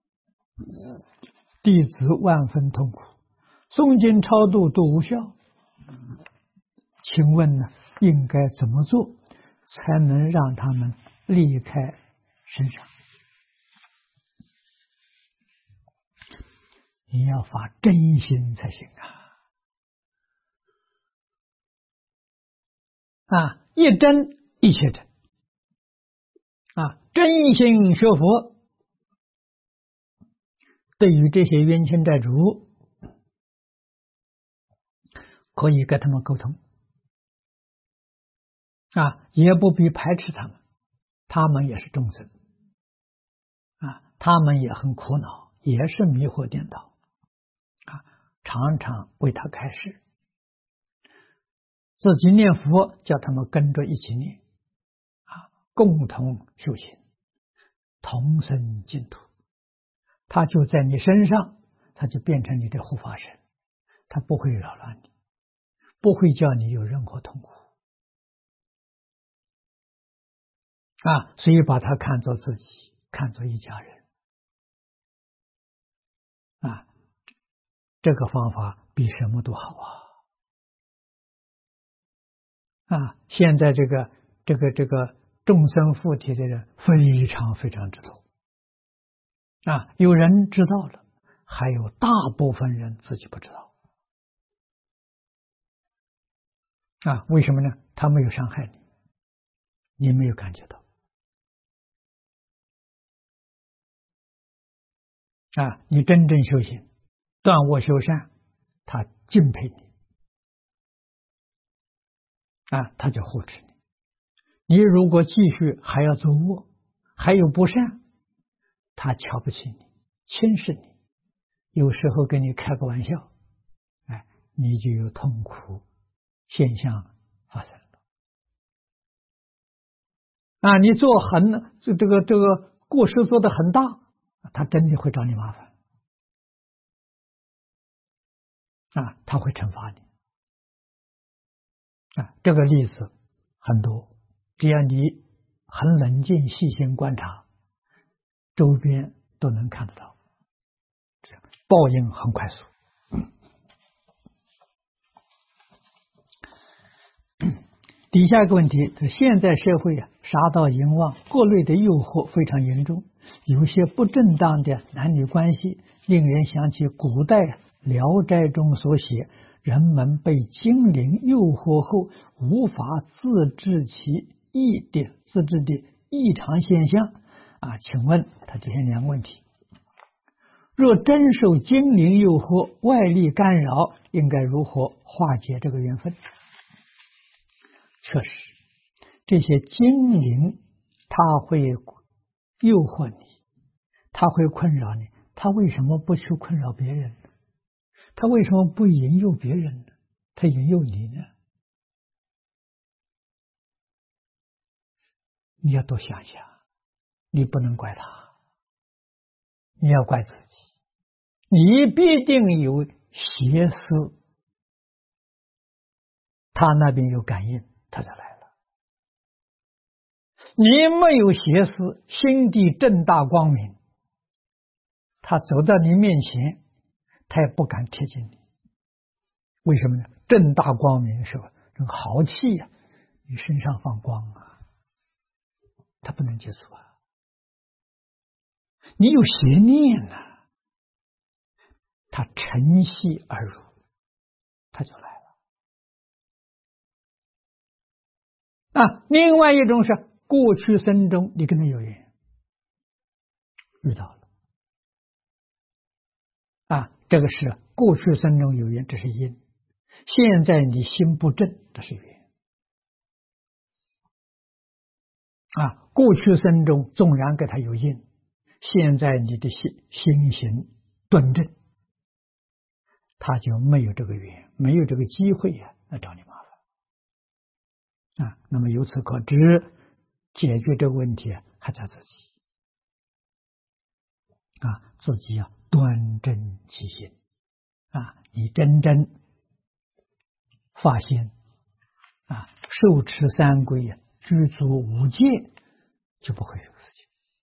弟子万分痛苦，诵经超度都无效。请问呢，应该怎么做才能让他们离开身上？你要发真心才行啊！啊，一真一切真啊，真心学佛，对于这些冤亲债主，可以跟他们沟通啊，也不必排斥他们，他们也是众生啊，他们也很苦恼，也是迷惑颠倒啊，常常为他开示，自己念佛，叫他们跟着一起念啊，共同修行，同生净土。他就在你身上，他就变成你的护法神，他不会扰乱你，不会叫你有任何痛苦啊，所以把他看作自己，看作一家人啊，这个方法比什么都好啊！啊，现在这个这个这个众生附体的人非常非常之多啊，有人知道了，还有大部分人自己不知道啊，为什么呢？他没有伤害你，你没有感觉到啊，你真正修行，断恶修善，他敬佩你啊，他就护持你。你如果继续还要做恶，还有不善，他瞧不起你，轻视你，有时候跟你开个玩笑，哎，你就有痛苦现象发生了啊！你做很这这个这个过失做得很大，他真的会找你麻烦啊，他会惩罚你啊。这个例子很多，只要你很冷静细心观察，周边都能看得到，报应很快速。底下一个问题是：现在社会啊，杀盗淫妄各类的诱惑非常严重，有些不正当的男女关系，令人想起古代《聊斋》中所写，人们被精灵诱惑后无法自制其异的自制的异常现象啊。请问他这些两个问题：若真受精灵诱惑，外力干扰，应该如何化解这个缘分？确实，这些精灵他会诱惑你，他会困扰你，他为什么不去困扰别人呢？他为什么不引诱别人呢？他引诱你呢？你要多想想，你不能怪他，你要怪自己你必定有邪思，他那边有感应，他就来了。你没有邪思，心地正大光明，他走到你面前，他也不敢贴近你。为什么呢？正大光明的时候，这个豪气呀、啊，你身上放光啊，他不能接触啊。你有邪念呐、啊，他乘隙而入，他就来了。啊，另外一种是过去生中你跟他有缘，遇到了。啊，这个是过去生中有缘，这是因。现在你心不正，这是缘。啊，过去生中纵然给他有因，现在你的心心行端正，他就没有这个缘，没有这个机会呀、啊，来找你麻烦。啊，那么由此可知，解决这个问题还在自己。啊，自己要端正其心。啊，你真正发现啊，受持三规啊，具足五戒，就不会有事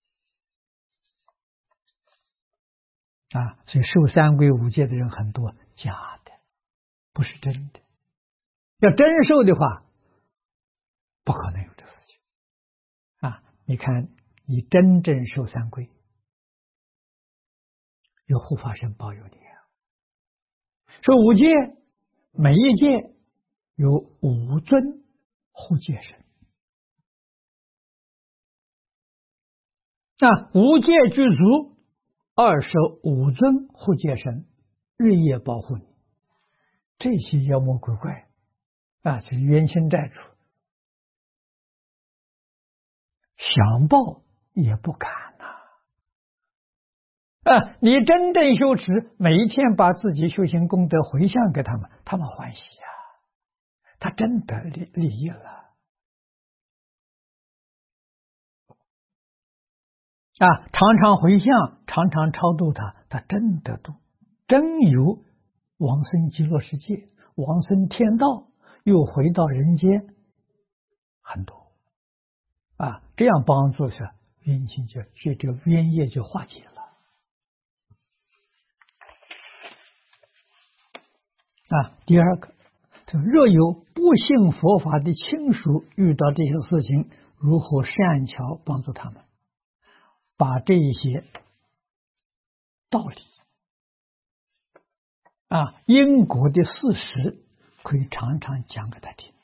情啊。所以受三规五戒的人很多，假的，不是真的。要真受的话，不可能有这事情啊。你看，你真正受三规，有护法神保佑你啊。受五戒，每一戒有五尊护戒神。那五戒具足，二手五尊护戒神日夜保护你。这些妖魔鬼怪啊，就是冤亲债主，想报也不敢呐。啊，你真正修持，每一天把自己修行功德回向给他们，他们欢喜啊，他真得利利益了。啊，常常回向，常常超度他，他真得度，真有往生极乐世界，往生天道，又回到人间，很多啊，这样帮助下，冤亲就就这个冤业就化解了。啊，第二个，若有不信佛法的亲属遇到这些事情，如何善巧帮助他们？把这些道理啊，因果的事实，可以常常讲给他听。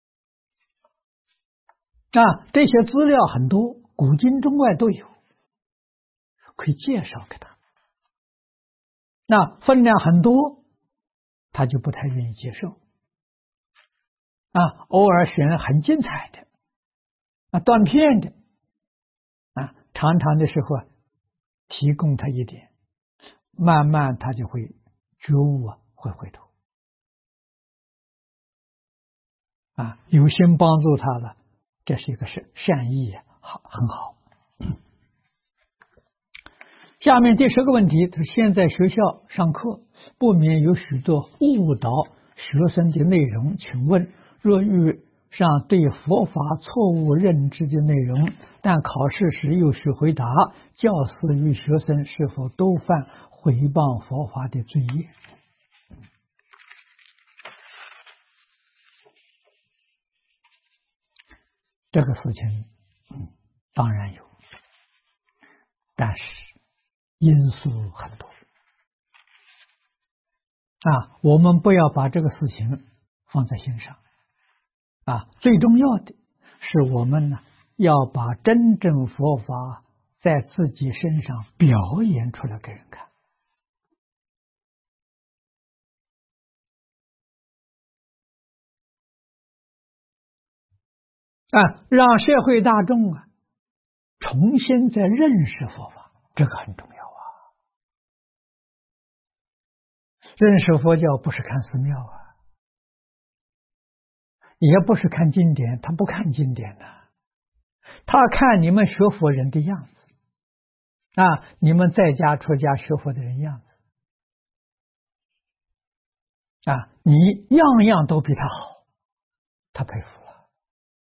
啊，这些资料很多，古今中外都有，可以介绍给他。那分量很多，他就不太愿意接受。啊，偶尔选很精彩的，啊，断片的，啊，常常的时候啊，提供他一点，慢慢他就会觉悟啊，会回头。啊，有心帮助他了，这是一个善善意，好，很好。下面第十个问题，他现在学校上课不免有许多误导学生的内容，请问若遇上对佛法错误认知的内容，但考试时又需回答，教师与学生是否都犯毁谤佛法的罪业？这个事情，嗯，当然有，但是因素很多啊，我们不要把这个事情放在心上啊。最重要的是，我们呢要把真正佛法在自己身上表演出来给人看啊，让社会大众啊重新再认识佛法，这个很重要啊。认识佛教不是看寺庙啊，也不是看经典，他不看经典的、啊，他看你们学佛人的样子啊，你们在家出家学佛的人样子啊，你样样都比他好，他佩服了。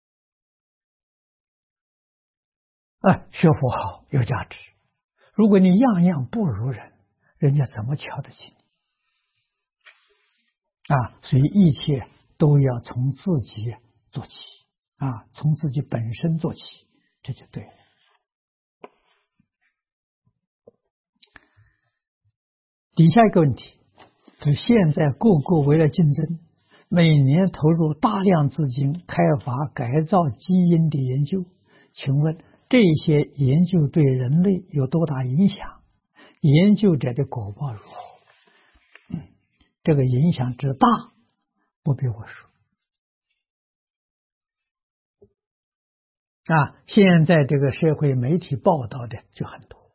啊，学佛好有价值。如果你样样不如人，人家怎么瞧得起你？啊，所以一切都要从自己做起，啊，从自己本身做起，这就对了。底下一个问题，是现在各国为了竞争，每年投入大量资金开发改造基因的研究，请问这些研究对人类有多大影响？研究者的果报如何？嗯、这个影响之大，不必我说。啊，现在这个社会媒体报道的就很多。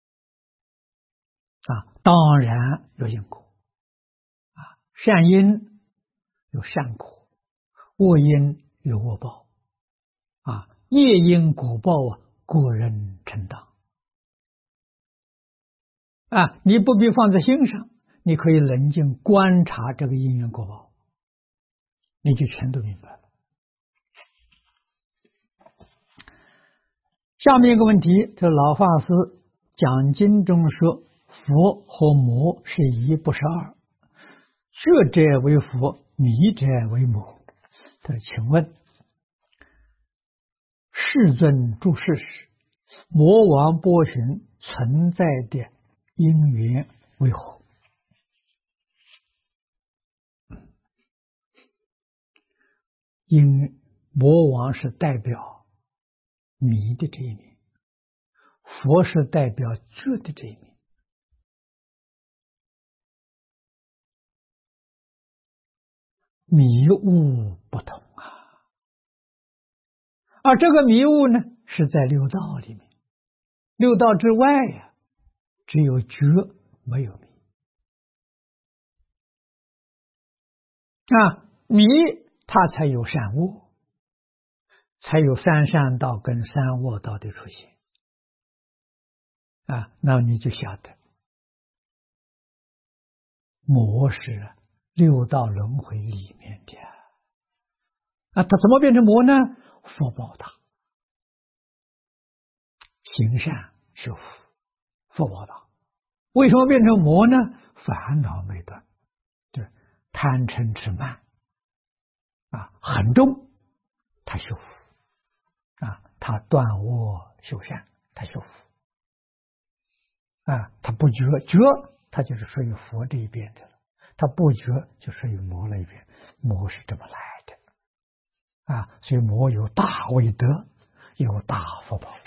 啊，当然有因果。啊，善因有善果，恶因有恶报。啊，业因果报啊，个人承担。啊，你不必放在心上，你可以冷静观察这个因缘果报，你就全都明白了。下面一个问题，这老法师讲经中说，佛和魔是一，不是二，觉者为佛，迷者为魔。他请问，世尊住世时，魔王波旬存在的因缘为何？因魔王是代表迷的这一面，佛是代表觉的这一面。迷雾不同啊，而这个迷雾呢，是在六道里面，六道之外呀、啊，只有觉没有迷啊，迷它才有善恶，才有三善道跟三恶道的出现啊，那你就晓得魔是六道轮回里面的啊，它怎么变成魔呢？福报大，行善修福，福报大。为什么变成魔呢？烦恼没断，对，贪嗔痴慢啊很重，他修福啊，他断恶修善，他修福啊，他不觉觉，他就是属于佛这一边的了。他不觉就属于魔那一边，魔是这么来的啊，所以魔有大威德，有大福报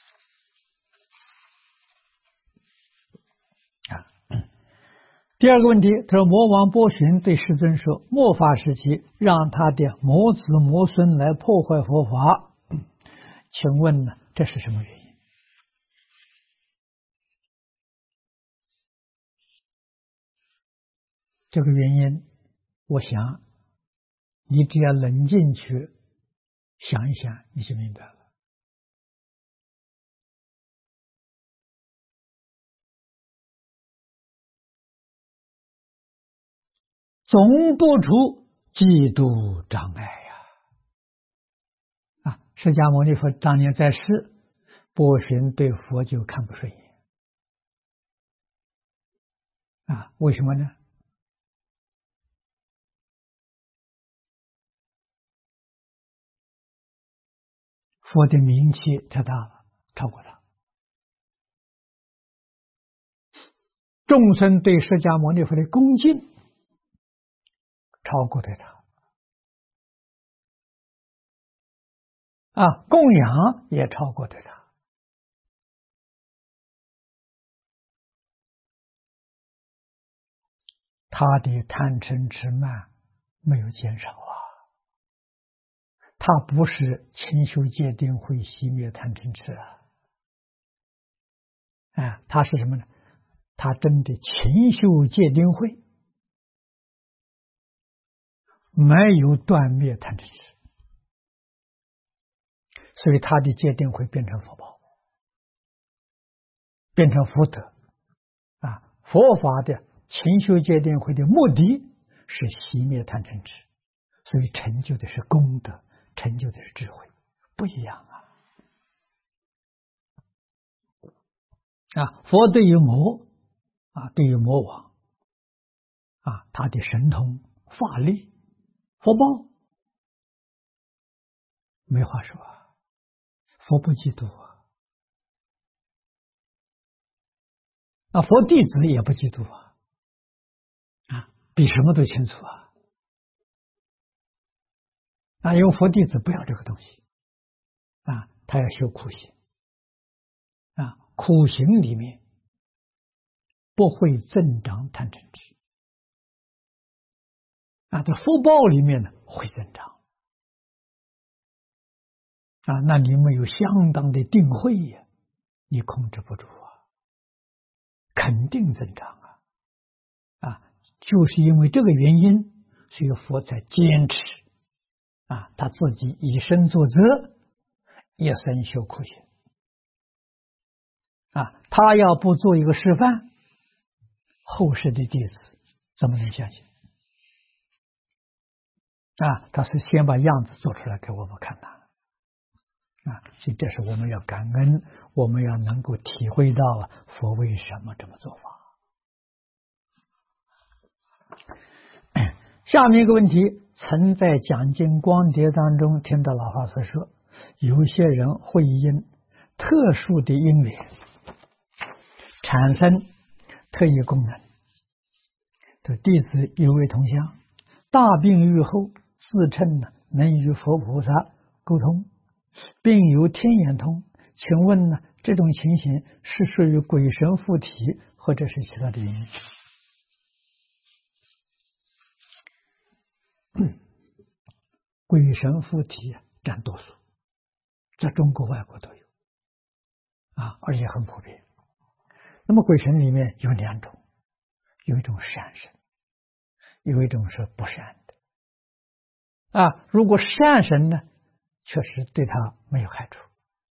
啊。第二个问题，他说魔王波旬对世尊说，末法时期让他的魔子魔孙来破坏佛法，请问呢，这是什么原因？这个原因，我想你只要冷静去想一想，你就明白了。总不出嫉妒障碍呀！啊，释迦牟尼佛当年在世，波旬对佛就看不顺眼啊，为什么呢？佛的名气太大了，超过他。众生对释迦牟尼佛的恭敬超过对他，啊，供养也超过对他。他的贪嗔痴慢没有减少啊，他不是勤修戒定慧熄灭贪嗔痴啊，啊，他是什么呢？他真的勤修戒定慧，没有断灭贪嗔痴，所以他的戒定慧变成福报，变成福德啊。佛法的勤修戒定慧的目的是熄灭贪嗔痴，所以成就的是功德，成就的是智慧，不一样啊！啊，佛对于魔啊，对于魔王啊，他的神通、法力、福报，没话说啊，佛不嫉妒啊，啊，佛弟子也不嫉妒啊，啊，比什么都清楚啊，啊，因为佛弟子不要这个东西，啊，他要修苦行，啊，苦行里面不会增长贪嗔痴，啊，在福报里面呢会增长。啊，那你没有相当的定慧呀，你控制不住啊，肯定增长啊！啊，就是因为这个原因，所以佛才坚持啊，他自己以身作则，一生修苦行啊，他要不做一个示范，后世的弟子怎么能相信？啊，他是先把样子做出来给我们看的。啊，所以这是我们要感恩，我们要能够体会到佛为什么这么做法。下面一个问题，曾在讲经光碟当中听到老法师说，有些人会因特殊的因缘产生特异功能。这弟子有位同乡，大病愈后，自称呢能与佛菩萨沟通，并有天眼通，请问呢，这种情形是属于鬼神附体，或者是其他的原因？鬼神附体占多数，在中国、外国都有啊，而且很普遍。那么鬼神里面有两种，有一种善神，有一种是不善的啊。如果善神呢，确实对他没有害处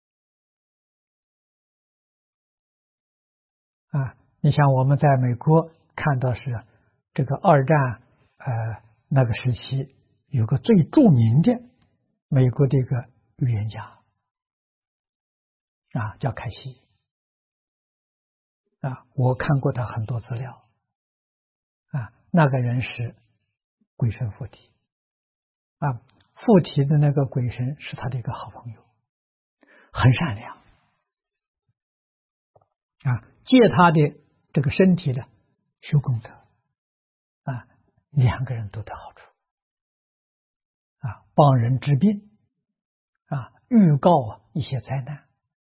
啊。你像我们在美国看到是这个二战呃那个时期，有个最著名的美国的一个预言家啊，叫凯西啊，我看过他很多资料啊，那个人是鬼神附体啊，附体的那个鬼神是他的一个好朋友，很善良啊，借他的这个身体的修功德啊，两个人都得好处啊，帮人治病啊，预告啊一些灾难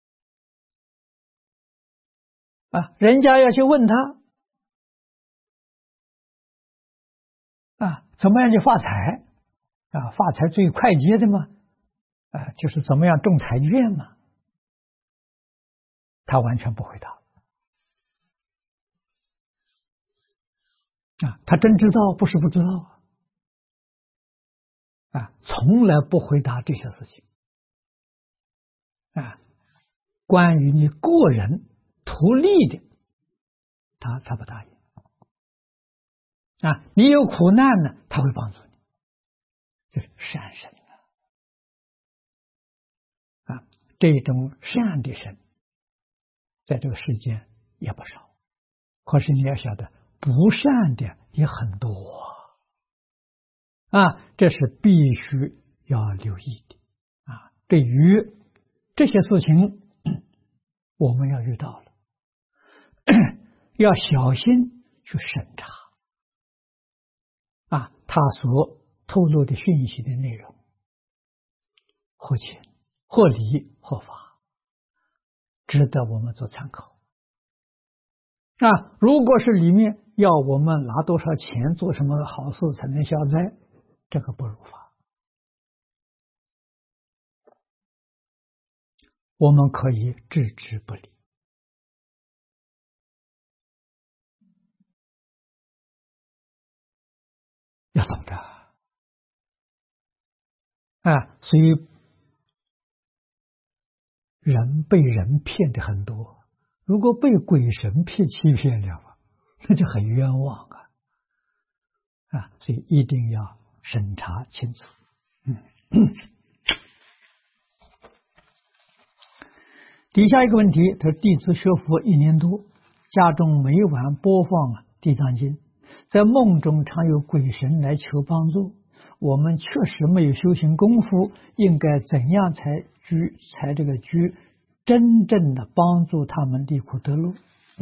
啊，人家要去问他啊，怎么样去发财啊？发财最快捷的嘛，啊，就是怎么样中彩券嘛。他完全不回答啊，他真知道不是不知道啊，从来不回答这些事情啊。关于你个人图利的，他他不答应啊。你有苦难呢，他会帮助你，这是善神啊。这种善的神，在这个世间也不少，可是你要晓得，不善的也很多啊，这是必须要留意的啊。对于这些事情，我们要遇到了，要小心去审查啊，他所透露的讯息的内容合情、合理、合法，值得我们做参考啊。如果是里面要我们拿多少钱做什么好事才能消灾，这个不如法。我们可以置之不理，要懂得啊。所以人被人骗的很多，如果被鬼神骗欺骗了，那就很冤枉啊啊，所以一定要审查清楚。嗯，底下一个问题，他说弟子学佛一年多，家中每晚播放《地藏经》，在梦中常有鬼神来求帮助，我们确实没有修行功夫，应该怎样才居才这个居真正的帮助他们离苦得乐？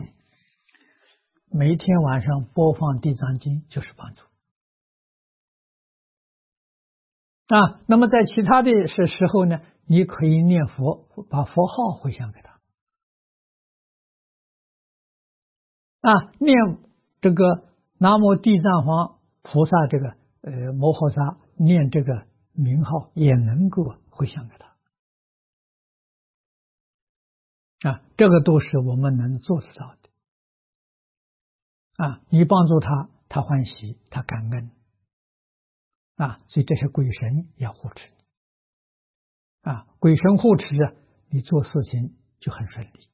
每天晚上播放《地藏经》就是帮助啊。那么在其他的是时候呢，你可以念佛，把佛号回向给他啊，念这个南无地藏王菩萨这个呃摩诃萨，念这个名号也能够回向给他啊，这个都是我们能做得到的啊。你帮助他，他欢喜，他感恩啊，所以这些鬼神要护持你啊，鬼神护持啊，你做事情就很顺利。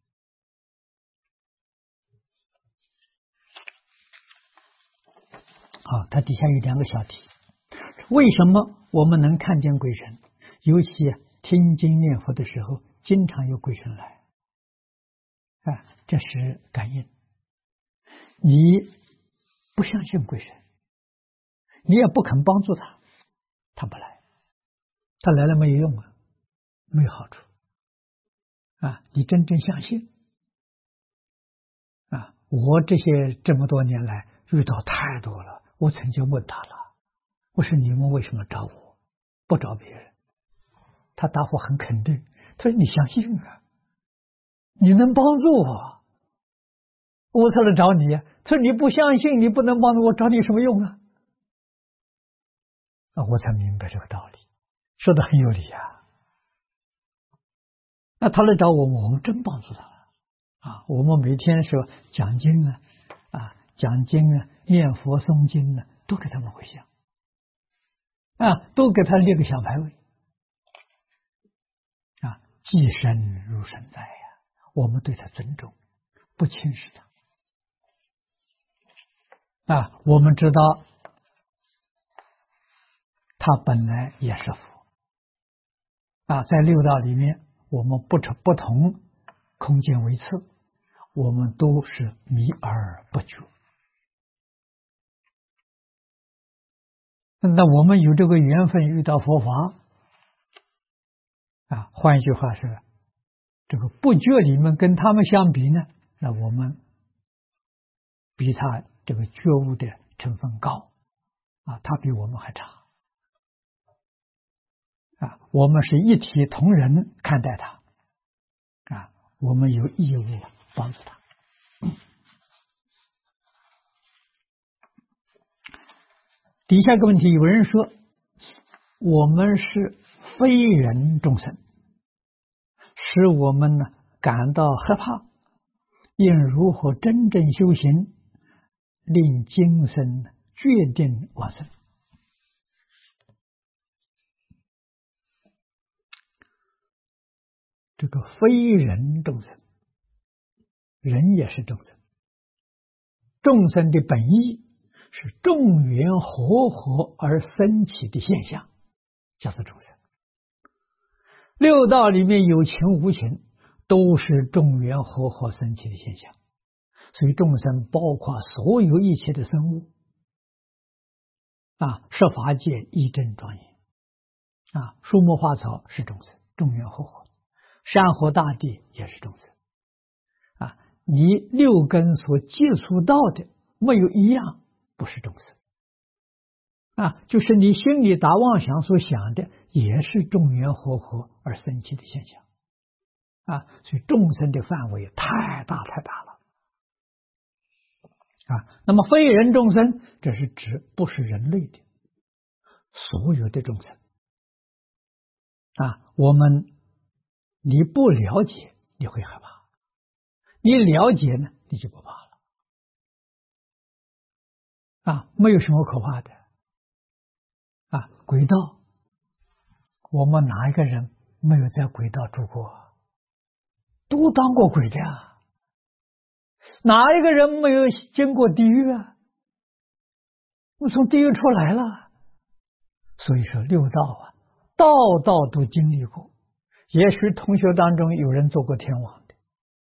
好，它底下有两个小题，为什么我们能看见鬼神？尤其听经念佛的时候，经常有鬼神来啊，这是感应。你不相信鬼神，你也不肯帮助他，他不来，他来了没有用啊，没有好处啊。你真正相信啊，我这些这么多年来遇到太多了。我曾经问他了，我说你们为什么找我，不找别人？他答复很肯定，他说你相信啊，你能帮助我，我才能找你啊。他说你不相信，你不能帮助我，找你什么用啊？啊，我才明白这个道理，说的很有理啊。那他来找我们，我们真帮助他了啊。我们每天说讲经啊，啊讲经啊，念佛诵经啊，都给他们回向啊，都给他立个小牌位啊，既神如神在呀、啊，我们对他尊重，不轻视他啊。我们知道他本来也是佛啊，在六道里面，我们不成不同空间为次，我们都是迷而不觉。那我们有这个缘分遇到佛法啊，换一句话是，这个不觉里面跟他们相比呢，那我们比他这个觉悟的成分高啊，他比我们还差啊。我们是一体同仁看待他啊，我们有义务帮助他。底下一个问题，有人说我们是非人众生，使我们呢感到害怕，应如何真正修行，令精神决定往生？这个非人众生，人也是众生，众生的本意是众缘和合而生起的现象，叫做众生。六道里面有情无情，都是众缘和合生起的现象。所以众生包括所有一切的生物啊，设法界一真庄严啊，树木花草是众生，众缘和合，山河大地也是众生啊。你六根所接触到的没有一样不是众生啊，就是你心里打妄想所想的也是众缘和合而生起的现象啊。所以众生的范围太大太大了啊。那么非人众生，这是指不是人类的所有的众生啊。我们你不了解你会害怕，你了解呢你就不怕了啊。没有什么可怕的啊。轨道，我们哪一个人没有在轨道住过？都当过鬼的啊。哪一个人没有经过地狱啊？ 我从地狱出来了。所以说六道啊，道道都经历过。也许同学当中有人做过天王的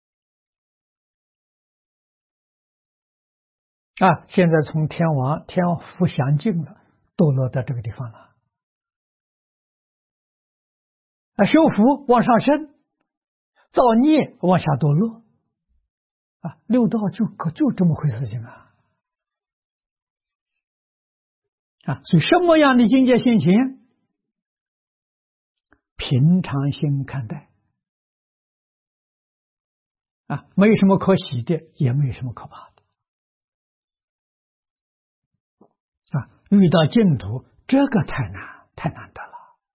啊，现在从天王天福享尽了，堕落到这个地方了啊，修福往上升，造孽往下堕落啊，六道就就这么回事情啊啊，所以什么样的境界现前，平常心看待啊，没什么可喜的，也没什么可怕的啊。遇到净土，这个太难，太难得了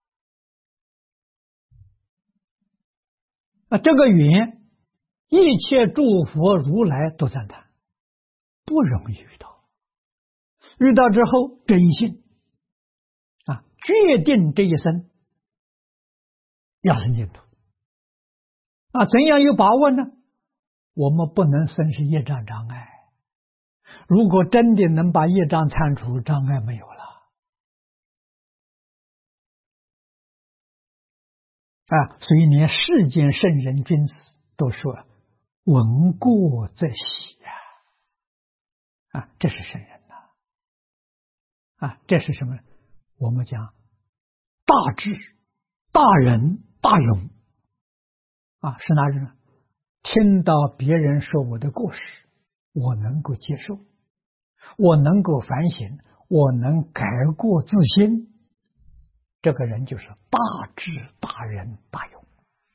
啊！这个缘，一切诸佛如来都赞叹，不容易遇到。遇到之后，真信啊，决定这一生要成净土啊！怎样有把握呢？我们不能生是业障障碍。如果真的能把业障铲除，障碍没有了啊！所以连世间圣人君子都说闻过则喜呀啊！这是圣人呐啊！这是什么？我们讲大智、大仁、大勇啊！是哪人呢？听到别人说我的过失，我能够接受，我能够反省，我能改过自新，这个人就是大智大仁大勇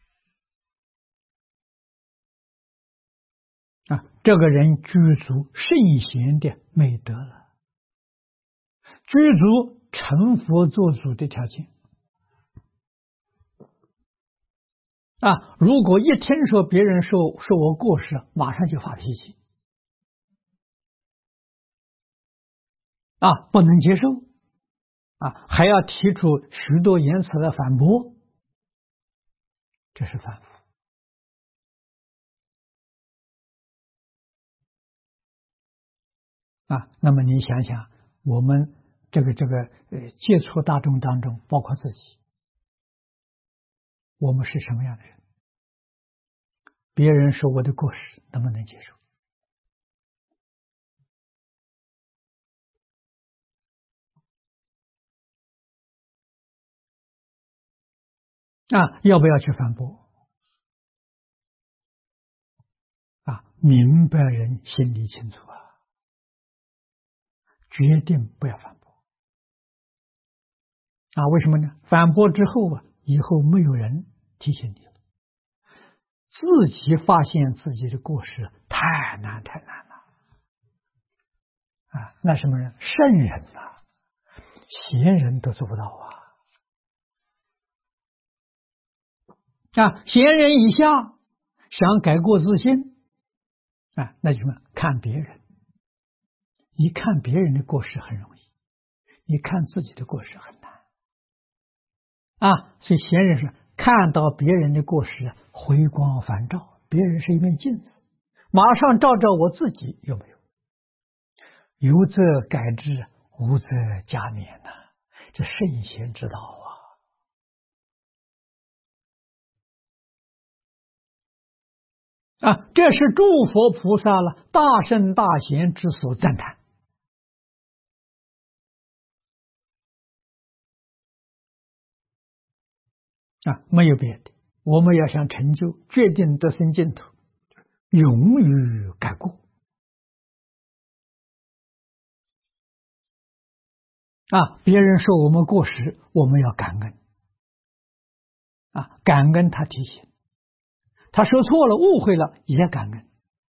啊！这个人具足圣贤的美德了，具足成佛做主的条件啊！如果一听说别人说说我过失，马上就发脾气啊，不能接受啊，还要提出许多言辞来反驳，这是反复啊。那么你想想，我们这个这个呃接触大众当中，包括自己，我们是什么样的人？别人说我的过失，能不能接受？啊，要不要去反驳？啊，明白人心里清楚啊，决定不要反驳。啊，为什么呢？反驳之后啊，以后没有人提醒你了，自己发现自己的过失太难太难了。啊，那什么人？圣人呐、啊，贤人都做不到啊。啊，贤人以下想改过自新，啊，那就什么？看别人，一看别人的过失很容易，你看自己的过失很难。啊，所以贤人是看到别人的过失，回光返照，别人是一面镜子，马上照照我自己有没有？有则改之，无则加勉呐、啊，这圣贤之道啊。啊，这是诸佛菩萨了，大圣大贤之所赞叹。啊，没有别的，我们要想成就，决定得生净土，勇于改过。啊，别人说我们过失，我们要感恩。啊，感恩他提醒，他说错了、误会了也感恩。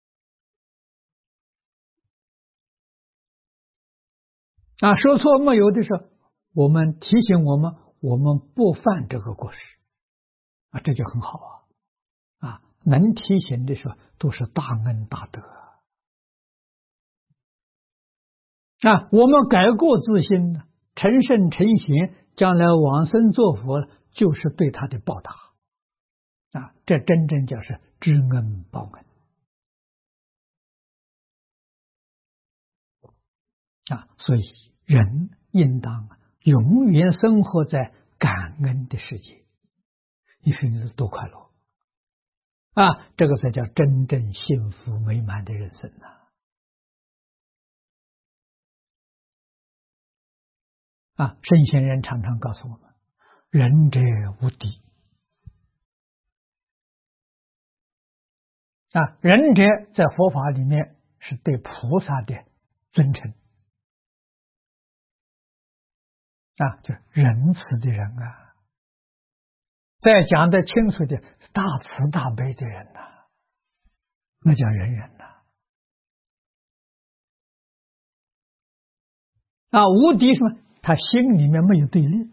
啊，说错没有的时候，我们提醒我们，我们不犯这个过失。啊，这就很好啊！啊，能提醒的时候都是大恩大德啊！我们改过自新呢，成圣成贤，将来往生做佛，就是对他的报答啊！这真正叫是知恩报恩啊！所以人应当永远生活在感恩的世界，你说你是多快乐啊！这个才叫真正幸福美满的人生呐！啊，圣贤人常常告诉我们：仁者无敌啊！仁者在佛法里面是对菩萨的尊称啊，就是仁慈的人啊。再讲的清楚的，大慈大悲的人呐、啊，那叫仁人呐。啊，无敌什么？他心里面没有对立的，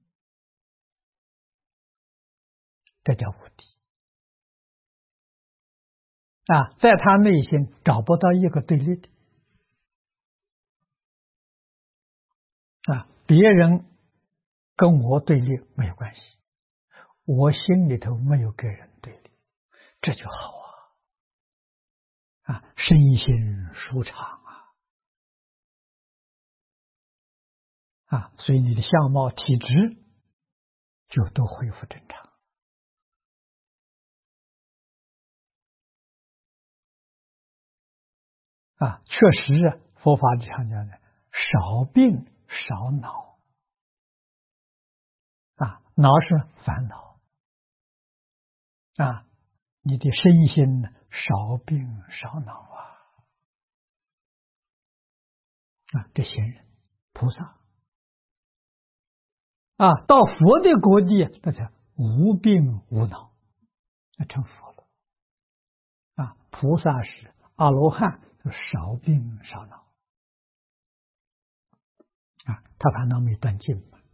这叫无敌。啊，在他内心找不到一个对立的。啊，别人跟我对立没有关系，我心里头没有跟人对立，这就好啊！啊，身心舒畅啊！啊，所以你的相貌、体质就都恢复正常。啊，确实啊，佛法里常讲的，少病少恼。啊，恼是烦恼。啊，你的身心少病少恼啊！啊，这贤人、菩萨啊，到佛的国地，那才无病无恼，那成佛了。啊，菩萨是阿罗汉，少病少恼。啊，他烦恼没断尽嘛。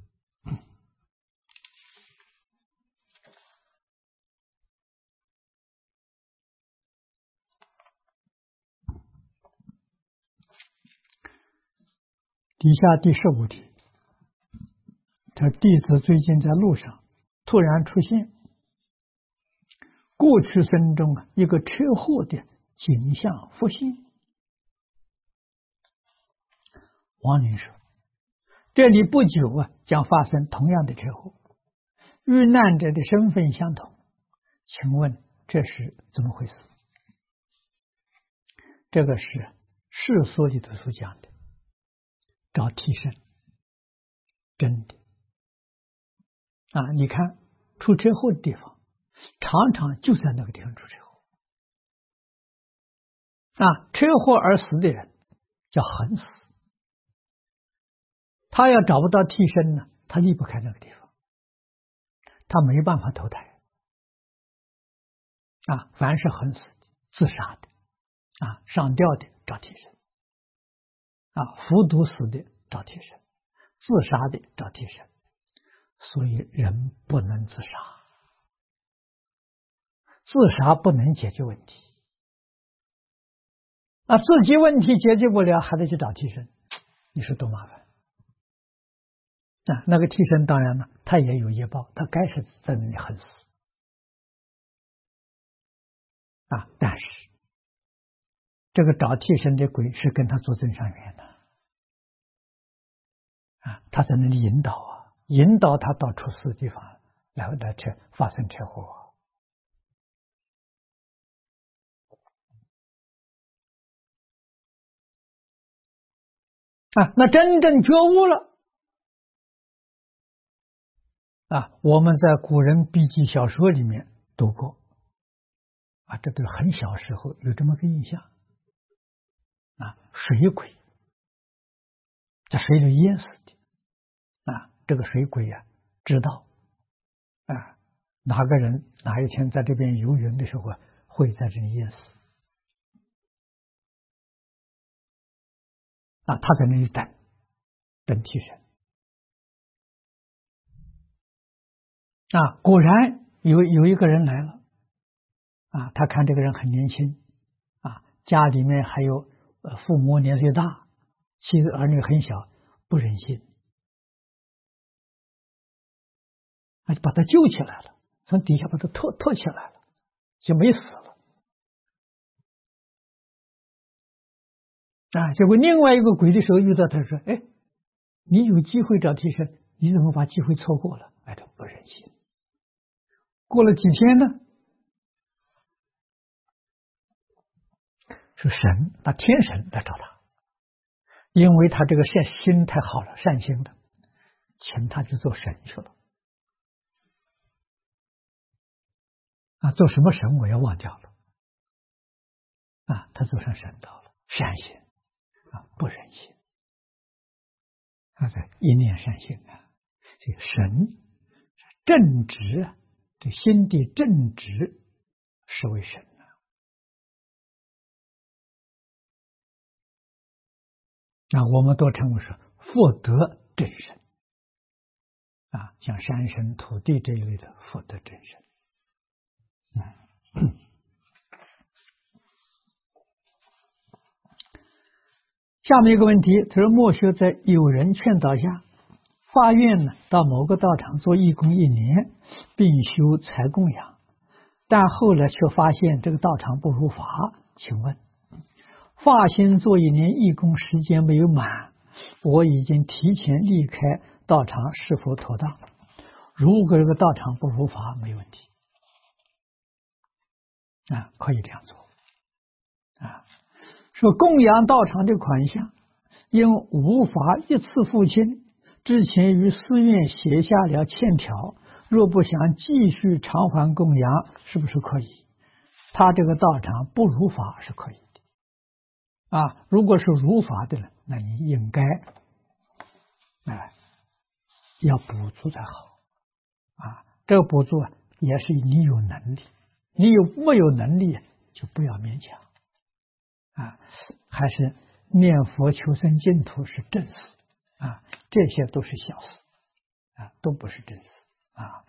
底下第十五题，这弟子最近在路上突然出现过去生中啊一个车祸的景象复现。王女说，这里不久啊将发生同样的车祸，遇难者的身份相同，请问这是怎么回事？这个是世俗里头所讲的找替身，真的啊！你看出车祸的地方，常常就在那个地方出车祸啊！车祸而死的人叫横死，他要找不到替身呢，他离不开那个地方，他没办法投胎啊！凡是横死的、自杀的啊、上吊的找替身啊，服毒死的找替身，自杀的找替身。所以人不能自杀，自杀不能解决问题啊，自己问题解决不了，还得去找替身，你说多麻烦啊！那个替身当然了，他也有业报，他该是在那里横死啊，但是这个找替身的鬼是跟他做增上缘的啊，他在那里引导啊，引导他到出事的地方，然后来车发生车祸啊。那真正觉悟了啊，我们在古人笔记小说里面读过啊，这都很小时候有这么个印象啊，水鬼在水里淹死的啊，这个水鬼啊知道啊哪个人哪一天在这边游泳的时候啊会在这里淹死啊，他在那里等等替身啊，果然有有一个人来了啊，他看这个人很年轻啊，家里面还有呃父母年岁大，妻子儿女很小，不忍心啊，就把他救起来了，从底下把他拖拖起来了，就没死了啊。结果另外一个鬼的时候遇到他说：“哎， 你有机会找提升，你怎么把机会错过了？哎，都不忍心。过了几天呢，是神，那天神来找他，因为他这个善心太好了，善心的，请他去做神去了。啊，做什么神我也忘掉了。啊，他做上神道了，善心啊，不忍心。啊，在一念善心啊，这个神正直啊，对心地正直是为神啊。啊，我们都称为是福德正神啊，像山神、土地这一类的福德正神。嗯。下面一个问题，他说：莫修在有人劝导下，发愿呢到某个道场做义工一年，并修财供养，但后来却发现这个道场不如法，请问，发心做一年义工时间没有满，我已经提前离开道场，是否妥当？如果这个道场不如法，没问题啊，可以这样做啊。说供养道场的款项，因无法一次付清，之前于寺院写下了欠条，若不想继续偿还供养，是不是可以？他这个道场不如法是可以的啊。如果是如法的呢，那你应该哎要补足才好啊。这个补足也是你有能力，你有没有能力就不要勉强。啊，还是念佛求生净土是正事啊，这些都是小事啊，都不是正事啊。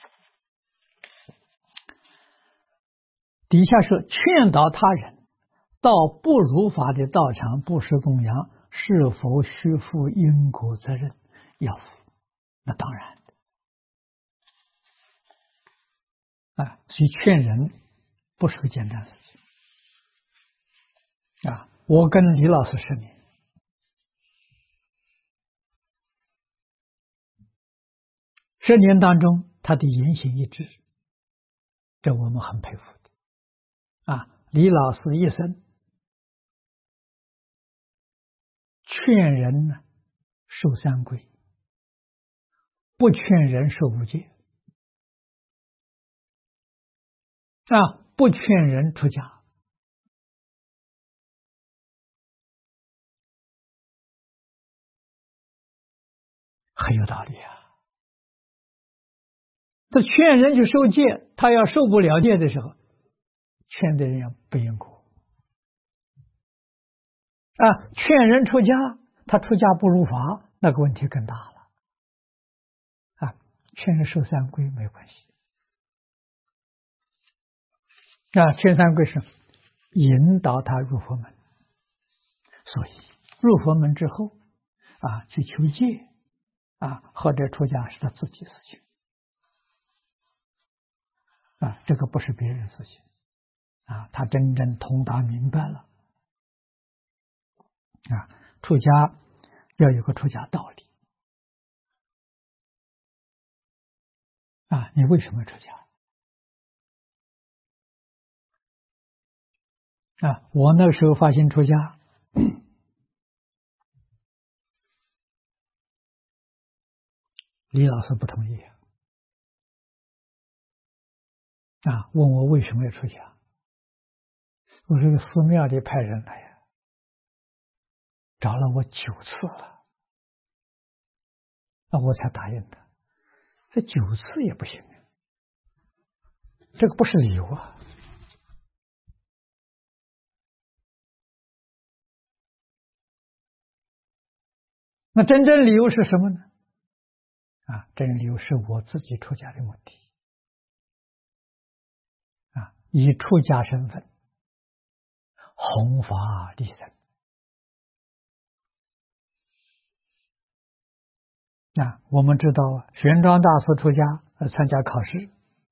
底下说劝导他人到不如法的道场布施供养，是否需负因果责任？要负，那当然啊，所以劝人不是个简单事情。啊，我跟李老师十年，十年当中他的言行一致，这我们很佩服的。啊，李老师一生劝人呢受三规，不劝人受五戒，啊，不劝人出家。很有道理啊！他劝人去受戒，他要受不了戒的时候，劝的人要不因果啊。劝人出家，他出家不如法，那个问题更大了啊。劝人受三规没有关系啊，劝三规是引导他入佛门，所以入佛门之后啊，去求戒啊，或者出家是他自己的事情啊，这个不是别人的事情啊，他真正通达明白了啊，出家要有个出家道理啊，你为什么出家啊？我那个时候发心出家，李老师不同意啊，问我为什么要出家？我这个寺庙里派人来呀，找了我九次了，那我才答应他。这九次也不行，这个不是理由啊。那真正理由是什么呢？啊，真正理由是我自己出家的目的啊，以出家身份弘法利生啊。我们知道玄奘大师出家呃参加考试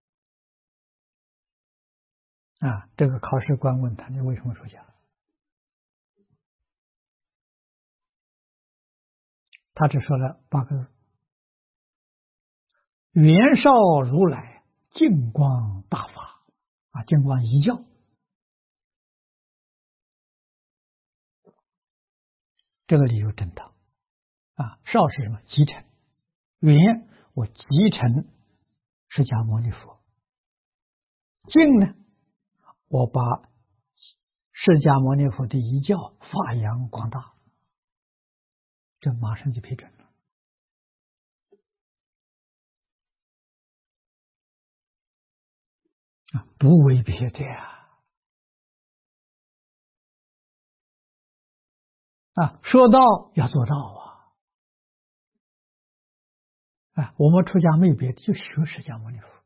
啊，这个考试官问他：“你为什么出家？” 他只说了八个字：元少如来净光大法啊，净光一教。这个理由正当啊。少是什么？集成。元我集成释迦牟尼佛。净呢，我把释迦牟尼佛的一教发扬光大，这马上就批准了啊，不为别的呀啊，说到要做到啊啊，我们出家没有别的，就学释迦牟尼佛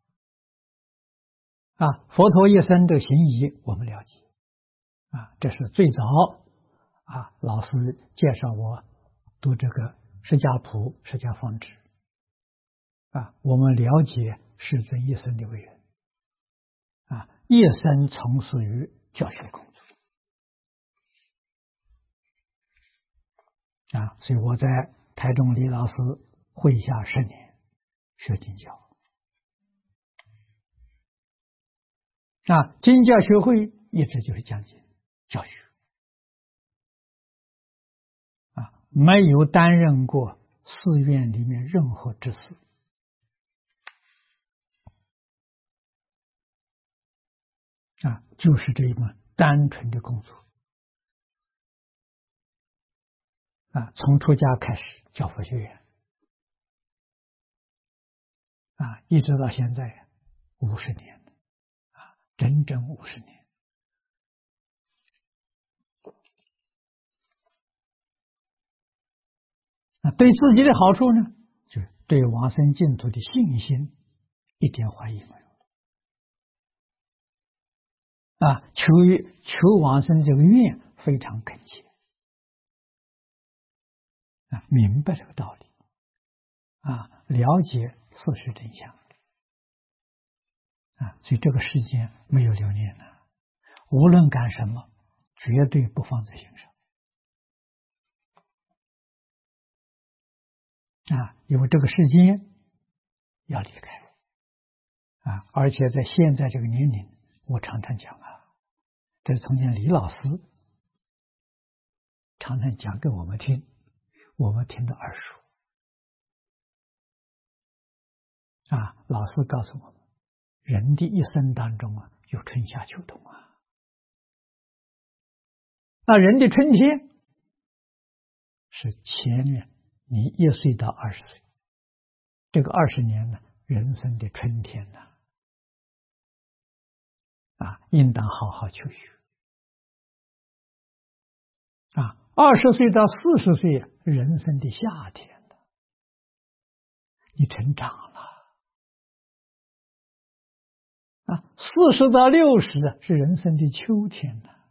啊，佛陀一生的行仪我们了解啊，这是最早啊，老师介绍我读这个释迦谱、释迦方志啊，我们了解世尊一生的为人啊，一生从事于教学工作啊，所以我在台中李老师会下十年学经教啊，经教学会一直就是讲经教学啊，没有担任过寺院里面任何职事啊，就是这一门单纯的工作啊，从出家开始教佛学院啊，一直到现在五十年了啊，整整五十年。啊，对自己的好处呢，就对往生净土的信心一点怀疑没有啊，求求往生这个愿非常恳切啊，明白这个道理啊，了解事实真相啊，所以这个世间没有留念了，无论干什么，绝对不放在心上啊，因为这个世间要离开啊，而且在现在这个年龄，我常常讲啊，这是从前李老师常常讲给我们听，我们听得耳熟啊。老师告诉我们，人的一生当中啊，有春夏秋冬啊。那人的春天是前面你一岁到二十岁，这个二十年呢，人生的春天呢，啊，应当好好求学啊。二十岁到四十岁，人生的夏天呢，你成长了啊。四十到六十是人生的秋天呢，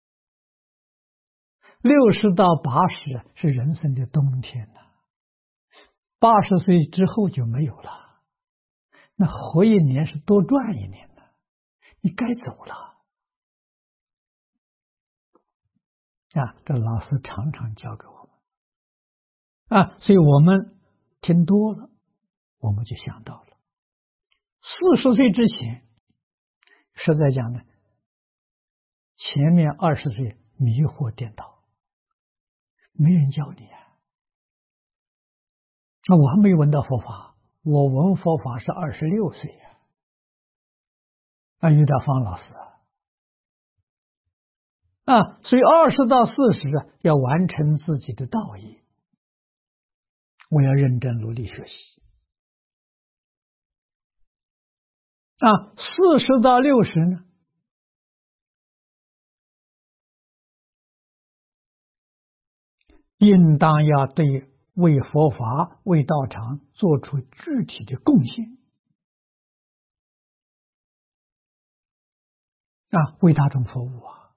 六十到八十是人生的冬天呢，八十岁之后就没有了，那活一年是多赚一年呢，你该走了啊。这老师常常教给我们啊，所以我们听多了，我们就想到了，四十岁之前，实在讲呢，前面二十岁迷惑颠倒，没人教你啊。那我还没有闻到佛法，我闻佛法是二十六岁呀，啊，于大方老师啊，啊，所以二十到四十啊，要完成自己的道业，我要认真努力学习。啊，四十到六十呢，应当要对为佛法、为道场做出具体的贡献啊，为大众服务啊。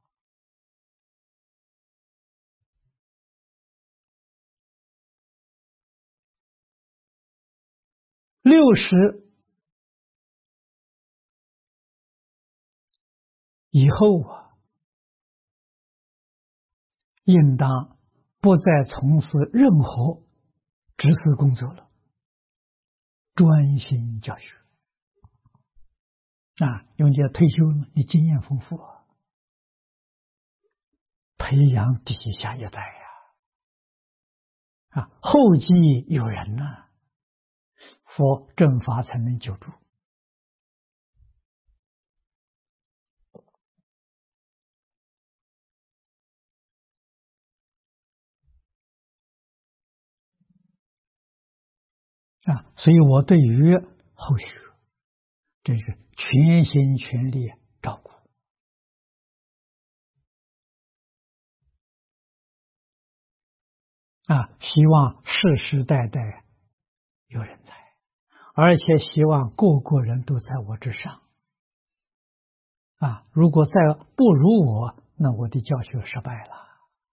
六十以后啊，应当不再从事任何执事工作了，专心教学。啊，永杰退休了，你经验丰富啊，培养底下一代呀，啊，后继有人呐、啊，佛正法才能久住。啊，所以我对于后续，真是全心全力照顾。啊，希望世世代代有人才，而且希望个个人都在我之上。啊，如果再不如我，那我的教学失败了。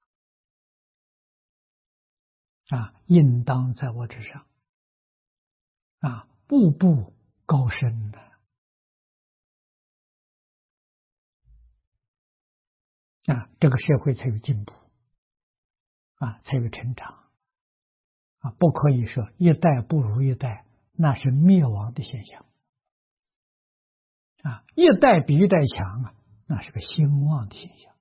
啊，应当在我之上。啊，步步高升的。啊，这个社会才有进步。啊，才有成长。啊，不可以说一代不如一代，那是灭亡的现象。啊，一代比一代强啊，那是个兴旺的现象。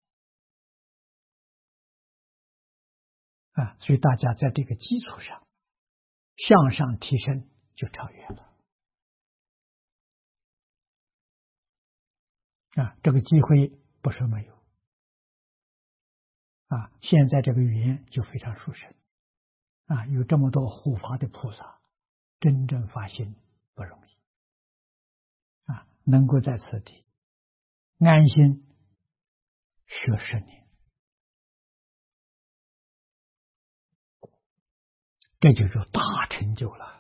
啊，所以大家在这个基础上向上提升，就超越了。啊，这个机会不是没有。啊，现在这个语言就非常殊胜。啊，有这么多护法的菩萨，真正发心不容易。啊，能够在此地安心学十年，这就是大成就了。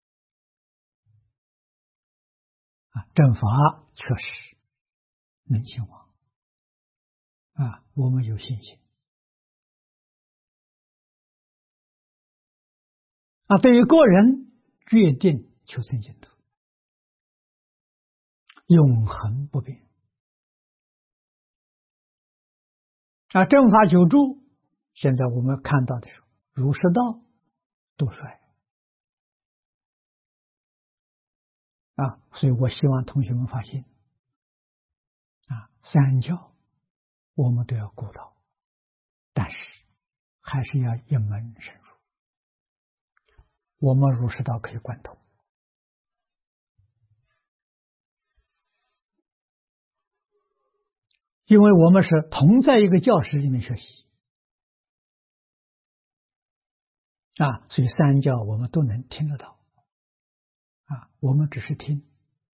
啊，正法确实能兴旺。啊，我们有信心。啊，对于个人决定求生净土，永恒不变。啊，正法久住，现在我们看到的是儒释道都衰。啊，所以我希望同学们发心。啊，三教我们都要顾到，但是还是要一门深入。我们儒释道可以贯通，因为我们是同在一个教室里面学习。啊，所以三教我们都能听得到。啊，我们只是听，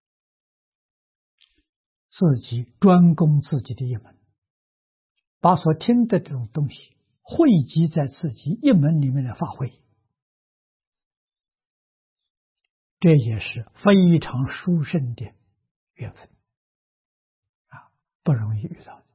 自己专攻自己的一门，把所听的这种东西汇集在自己一门里面来发挥，这也是非常殊胜的缘分。啊，不容易遇到的。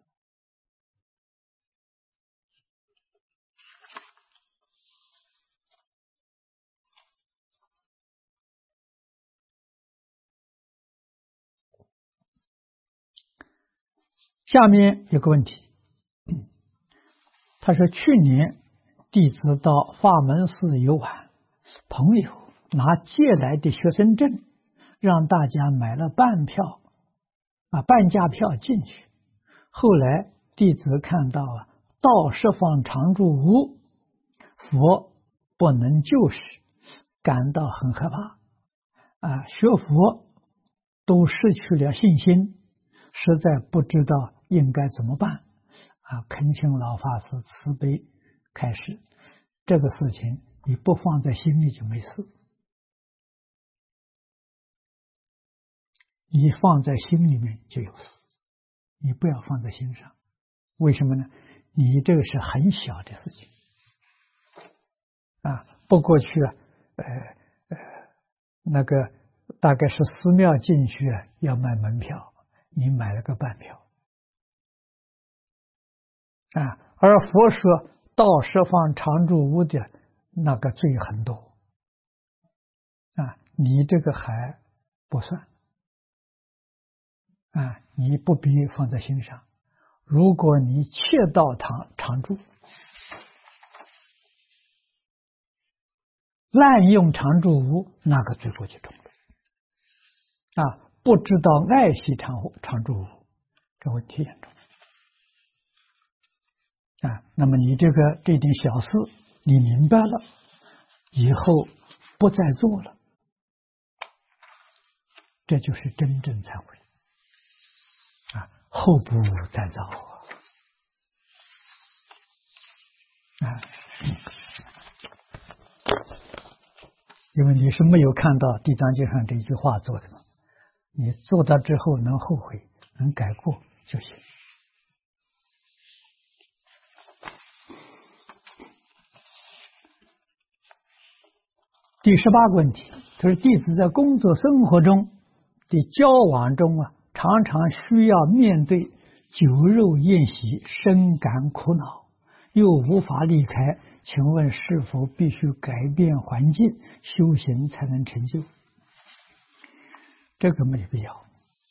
下面有个问题，他说去年弟子到法门寺游玩，朋友拿借来的学生证让大家买了半票啊半价票进去，后来弟子看到啊道十方常住无，佛不能救时，感到很害怕啊，学佛都失去了信心，实在不知道应该怎么办啊！恳请老法师慈悲开示。这个事情你不放在心里就没事，你放在心里面就有事，你不要放在心上。为什么呢？你这个是很小的事情啊，不过去呃呃那个大概是寺庙进去要买门票，你买了个半票啊，而佛说道十方常住无的那个罪很多啊，你这个还不算啊，你不必放在心上。如果你切道常常住， 滥用常住无，那个罪过就重了。啊，不知道爱惜常常住无，这问题严重。啊，那么你这个这点小事，你明白了，以后不再做了，这就是真正忏悔。啊，后不再造啊！啊，因为你是没有看到《地藏经》上这一句话做的嘛，你做到之后能后悔，能改过就行。第十八个问题，他说弟子在工作生活中的交往中啊，常常需要面对酒肉宴席，深感苦恼，又无法离开，请问是否必须改变环境，修行才能成就？这个没必要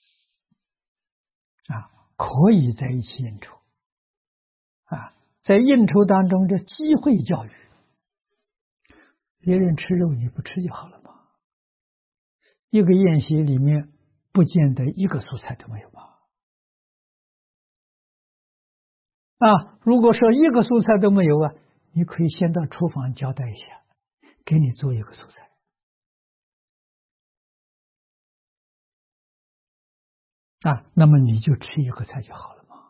啊，可以在一起应酬啊，在应酬当中这机会教育，别人吃肉你不吃就好了嘛。一个宴席里面不见得一个蔬菜都没有吧？啊，如果说一个蔬菜都没有啊，你可以先到厨房交代一下，给你做一个蔬菜。啊，那么你就吃一个菜就好了嘛。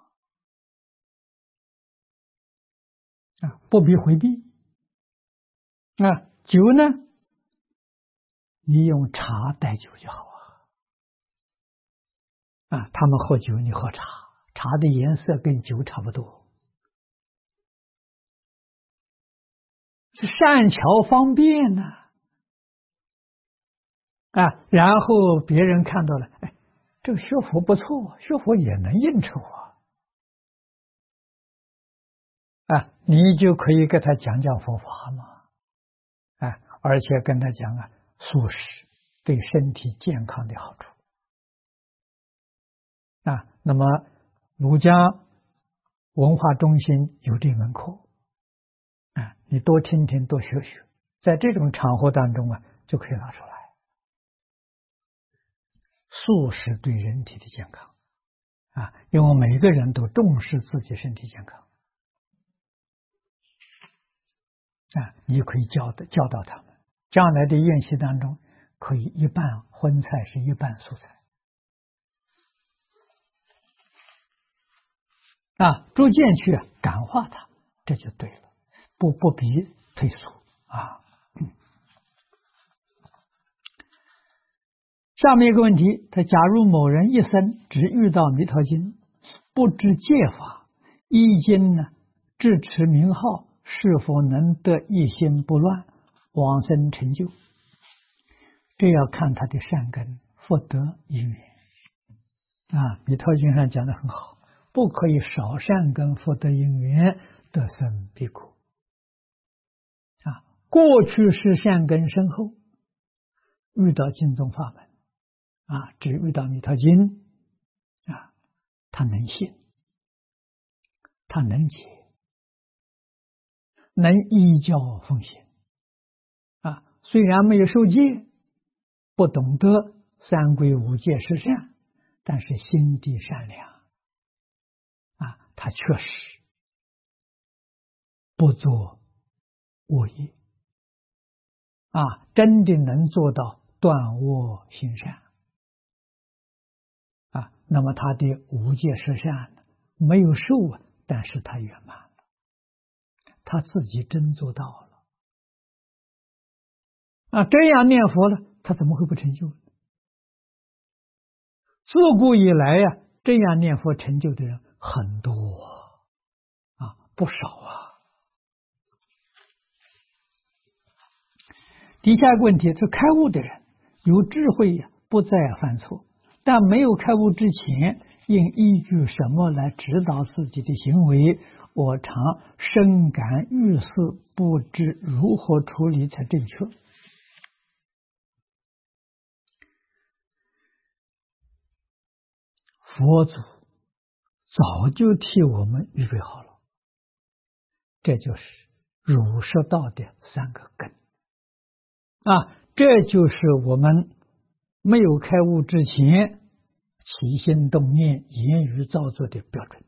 啊，不必回避。啊，酒呢，你用茶代酒就好啊。啊，他们喝酒，你喝茶，茶的颜色跟酒差不多，是善巧方便呢。啊，然后别人看到了，哎，这个学佛不错，学佛也能应酬啊。啊，你就可以给他讲讲佛法嘛。啊，而且跟他讲啊，素食对身体健康的好处。啊，那么儒家文化中心有这门课，啊，你多听听，多学学，在这种场合当中啊，就可以拿出来。素食对人体的健康，啊，因为每个人都重视自己身体健康，啊，你可以教的教导他们，将来的宴席当中，可以一半荤菜是一半素菜。啊，逐渐去感化他，这就对了，不不必退缩啊。嗯、下面一个问题，他假如某人一生只遇到弥陀经，不知戒法，依经呢智持名号，是否能得一心不乱，往生成就？这要看他的善根、福德、因缘啊。弥陀经上讲的很好。不可以少善根福德因缘得生彼国啊！过去是善根深厚，遇到经宗法门啊，只遇到弥陀经啊，他能信，他能解，能依教奉行啊。虽然没有受戒，不懂得三规五戒十善，但是心地善良。啊，他确实不做恶业啊，真的能做到断恶行善啊。那么他的五戒十善没有受啊，但是他圆满了，他自己真做到了啊。这样念佛了，他怎么会不成就？自古以来呀、啊，这样念佛成就的人很多啊，不少啊。底下一个问题是：开悟的人有智慧呀，不再犯错，但没有开悟之前，应依据什么来指导自己的行为？我常深感遇事，不知如何处理才正确。佛祖早就替我们预备好了，这就是儒释道的三个根啊，这就是我们没有开悟之前起心动念、言语造作的标准。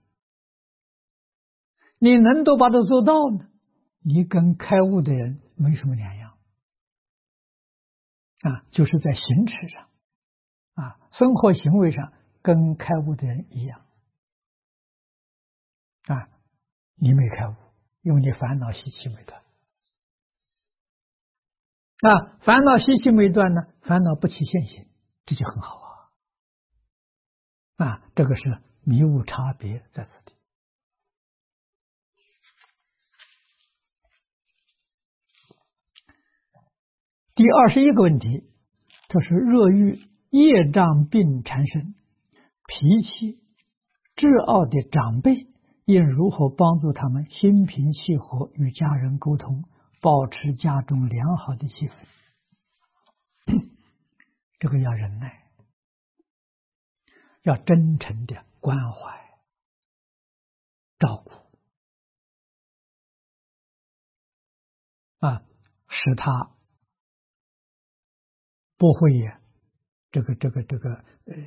你能都把它做到呢，你跟开悟的人没什么两样啊，就是在行持上啊，生活行为上跟开悟的人一样啊。你没开悟，因为你烦恼习气没断啊，烦恼习气没断呢，烦恼不起现行，这就很好啊啊，这个是迷悟差别在此地。第二十一个问题，这是若遇业障病缠身、脾气至傲的长辈，应如何帮助他们心平气和，与家人沟通，保持家中良好的气氛？这个要忍耐，要真诚的关怀照顾啊，使他不会这个这个这个呃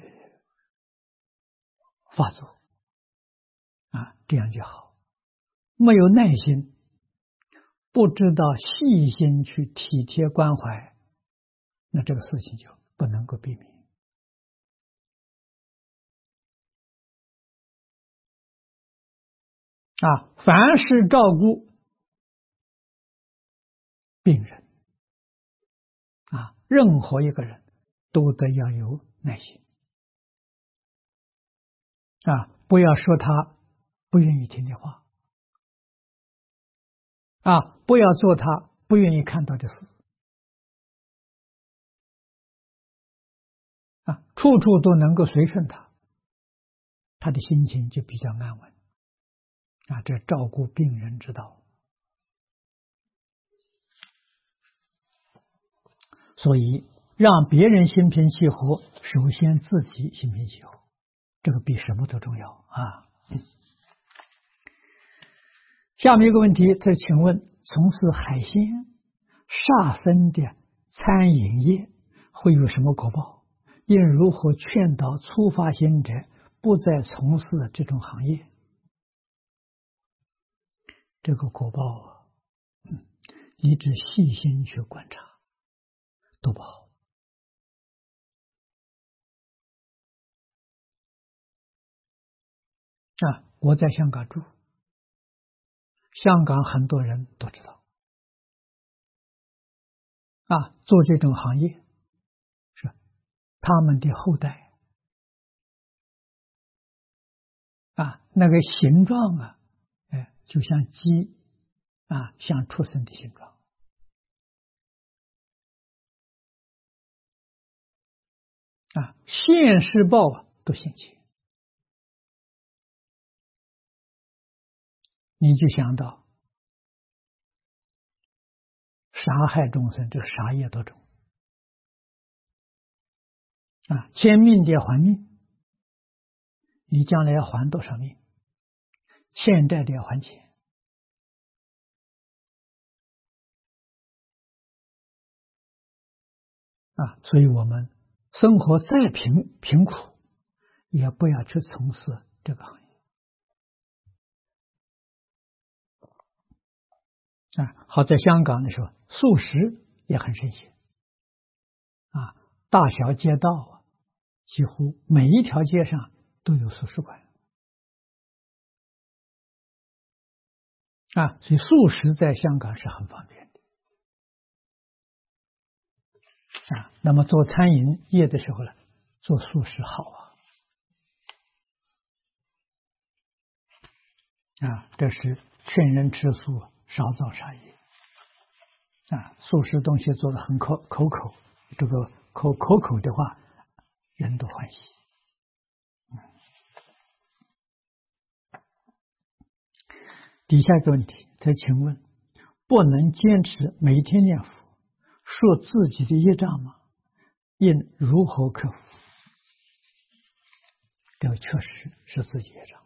发作啊，这样就好。没有耐心，不知道细心去体贴关怀，那这个事情就不能够避免啊。凡是照顾病人啊，任何一个人都得要有耐心啊，不要说他不愿意听的话啊，不要做他不愿意看到的事啊，处处都能够随顺他，他的心情就比较安稳啊，这照顾病人之道。所以让别人心平气和，首先自己心平气和，这个比什么都重要啊。下面一个问题，再请问，从事海鲜杀生的餐饮业会有什么果报？应如何劝导初发心者不再从事这种行业？这个果报啊，嗯，你只细心去观察都不好啊。我在香港住，香港很多人都知道啊，做这种行业是他们的后代啊，那个形状啊，哎，就像鸡啊，像畜生的形状啊，现世报啊都现前，你就想到杀害众生，这个杀业多重啊！欠命的还命，你将来要还多少命？欠债的要还钱啊！所以我们生活再贫贫苦，也不要去从事这个行业啊！好，在香港的时候，素食也很盛行啊，大小街道啊，几乎每一条街上都有素食馆啊，所以素食在香港是很方便的啊。那么做餐饮业的时候呢，做素食好啊啊，这是劝人吃素，少造杀业啊。素食东西做的很口口口，这个口口口的话，人都欢喜。底下一个问题，再请问，不能坚持每天念佛，说自己的业障吗？应如何克服？这个确实是自己业障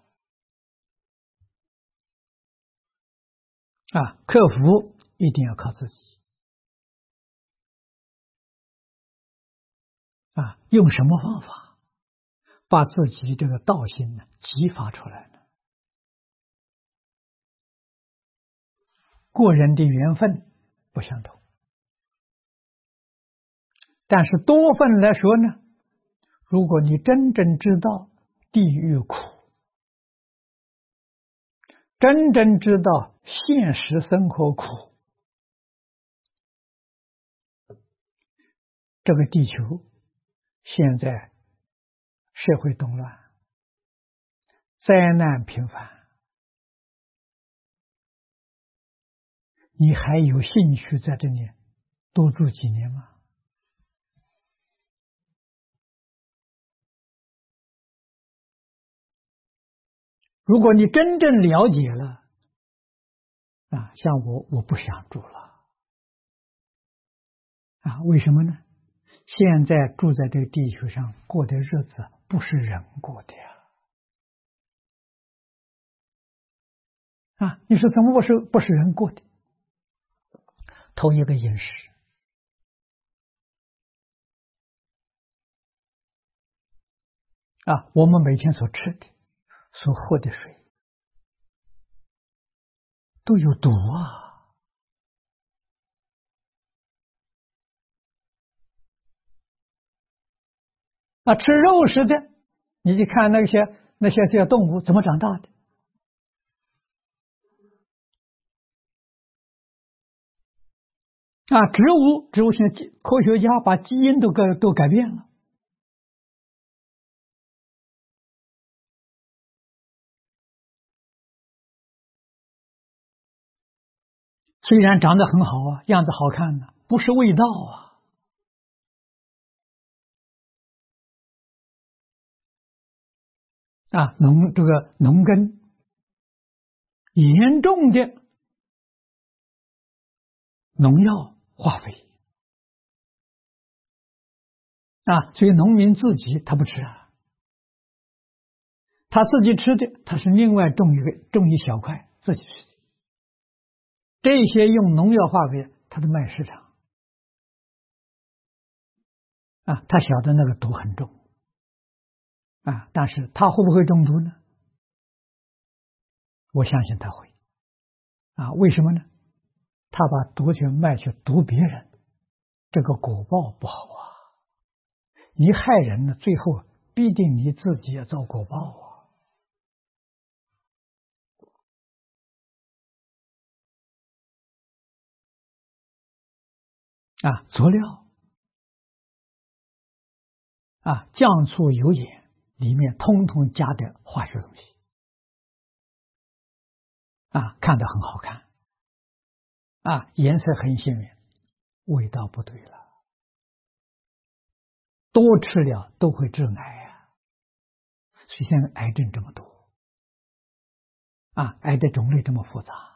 啊，克服一定要靠自己啊，用什么方法把自己这个道心呢激发出来呢？个人的缘分不相同，但是多份来说呢，如果你真正知道地狱苦，真正知道现实生活苦，这个地球现在社会动乱，灾难频繁，你还有兴趣在这里多住几年吗？如果你真正了解了，啊，像我，我不想住了，啊，为什么呢？现在住在这个地球上过的日子不是人过的呀！啊，你说怎么不是不是人过的？头一个饮食，啊，我们每天所吃的、所喝的水都有毒啊！啊，吃肉食的，你去看那些那些些动物怎么长大的？啊，植物植物现在科学家把基因都改都改变了。虽然长得很好啊，样子好看呢，不是味道啊。啊，农这个农耕严重的农药化肥啊，所以农民自己他不吃啊，他自己吃的他是另外种一个种一小块自己吃的，这些用农药化肥他都卖市场啊，他晓得那个毒很重啊，但是他会不会中毒呢？我相信他会啊，为什么呢？他把毒去卖去毒别人，这个果报不好啊！你害人呢，最后必定你自己也遭果报啊！啊，佐料啊，酱醋油盐里面通通加的化学东西啊，看得很好看啊，颜色很鲜艳，味道不对了，多吃了都会致癌啊！所以现在癌症这么多啊，癌的种类这么复杂，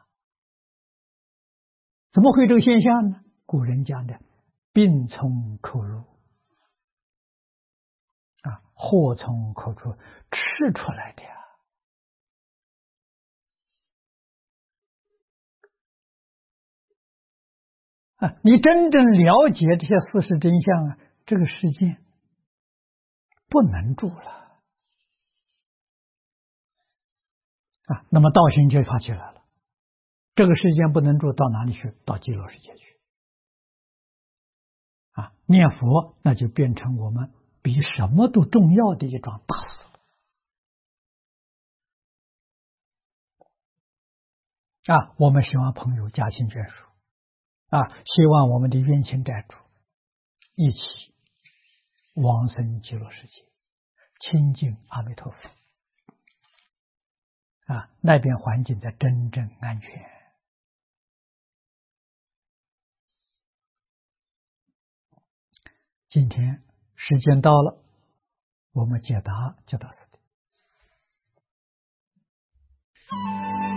怎么会这个现象呢？古人讲的病从口入啊，祸从口出，吃出来的呀。啊，你真正了解这些事实真相啊，这个世界不能住了啊。那么道心就发起来了，这个世界不能住，到哪里去？到极乐世界去啊！念佛那就变成我们比什么都重要的一桩大事啊！我们希望朋友家亲眷属啊，希望我们的冤亲债主一起往生极乐世界，亲近阿弥陀佛啊，那边环境才真正安全。今天时间到了，我们解答就到此地。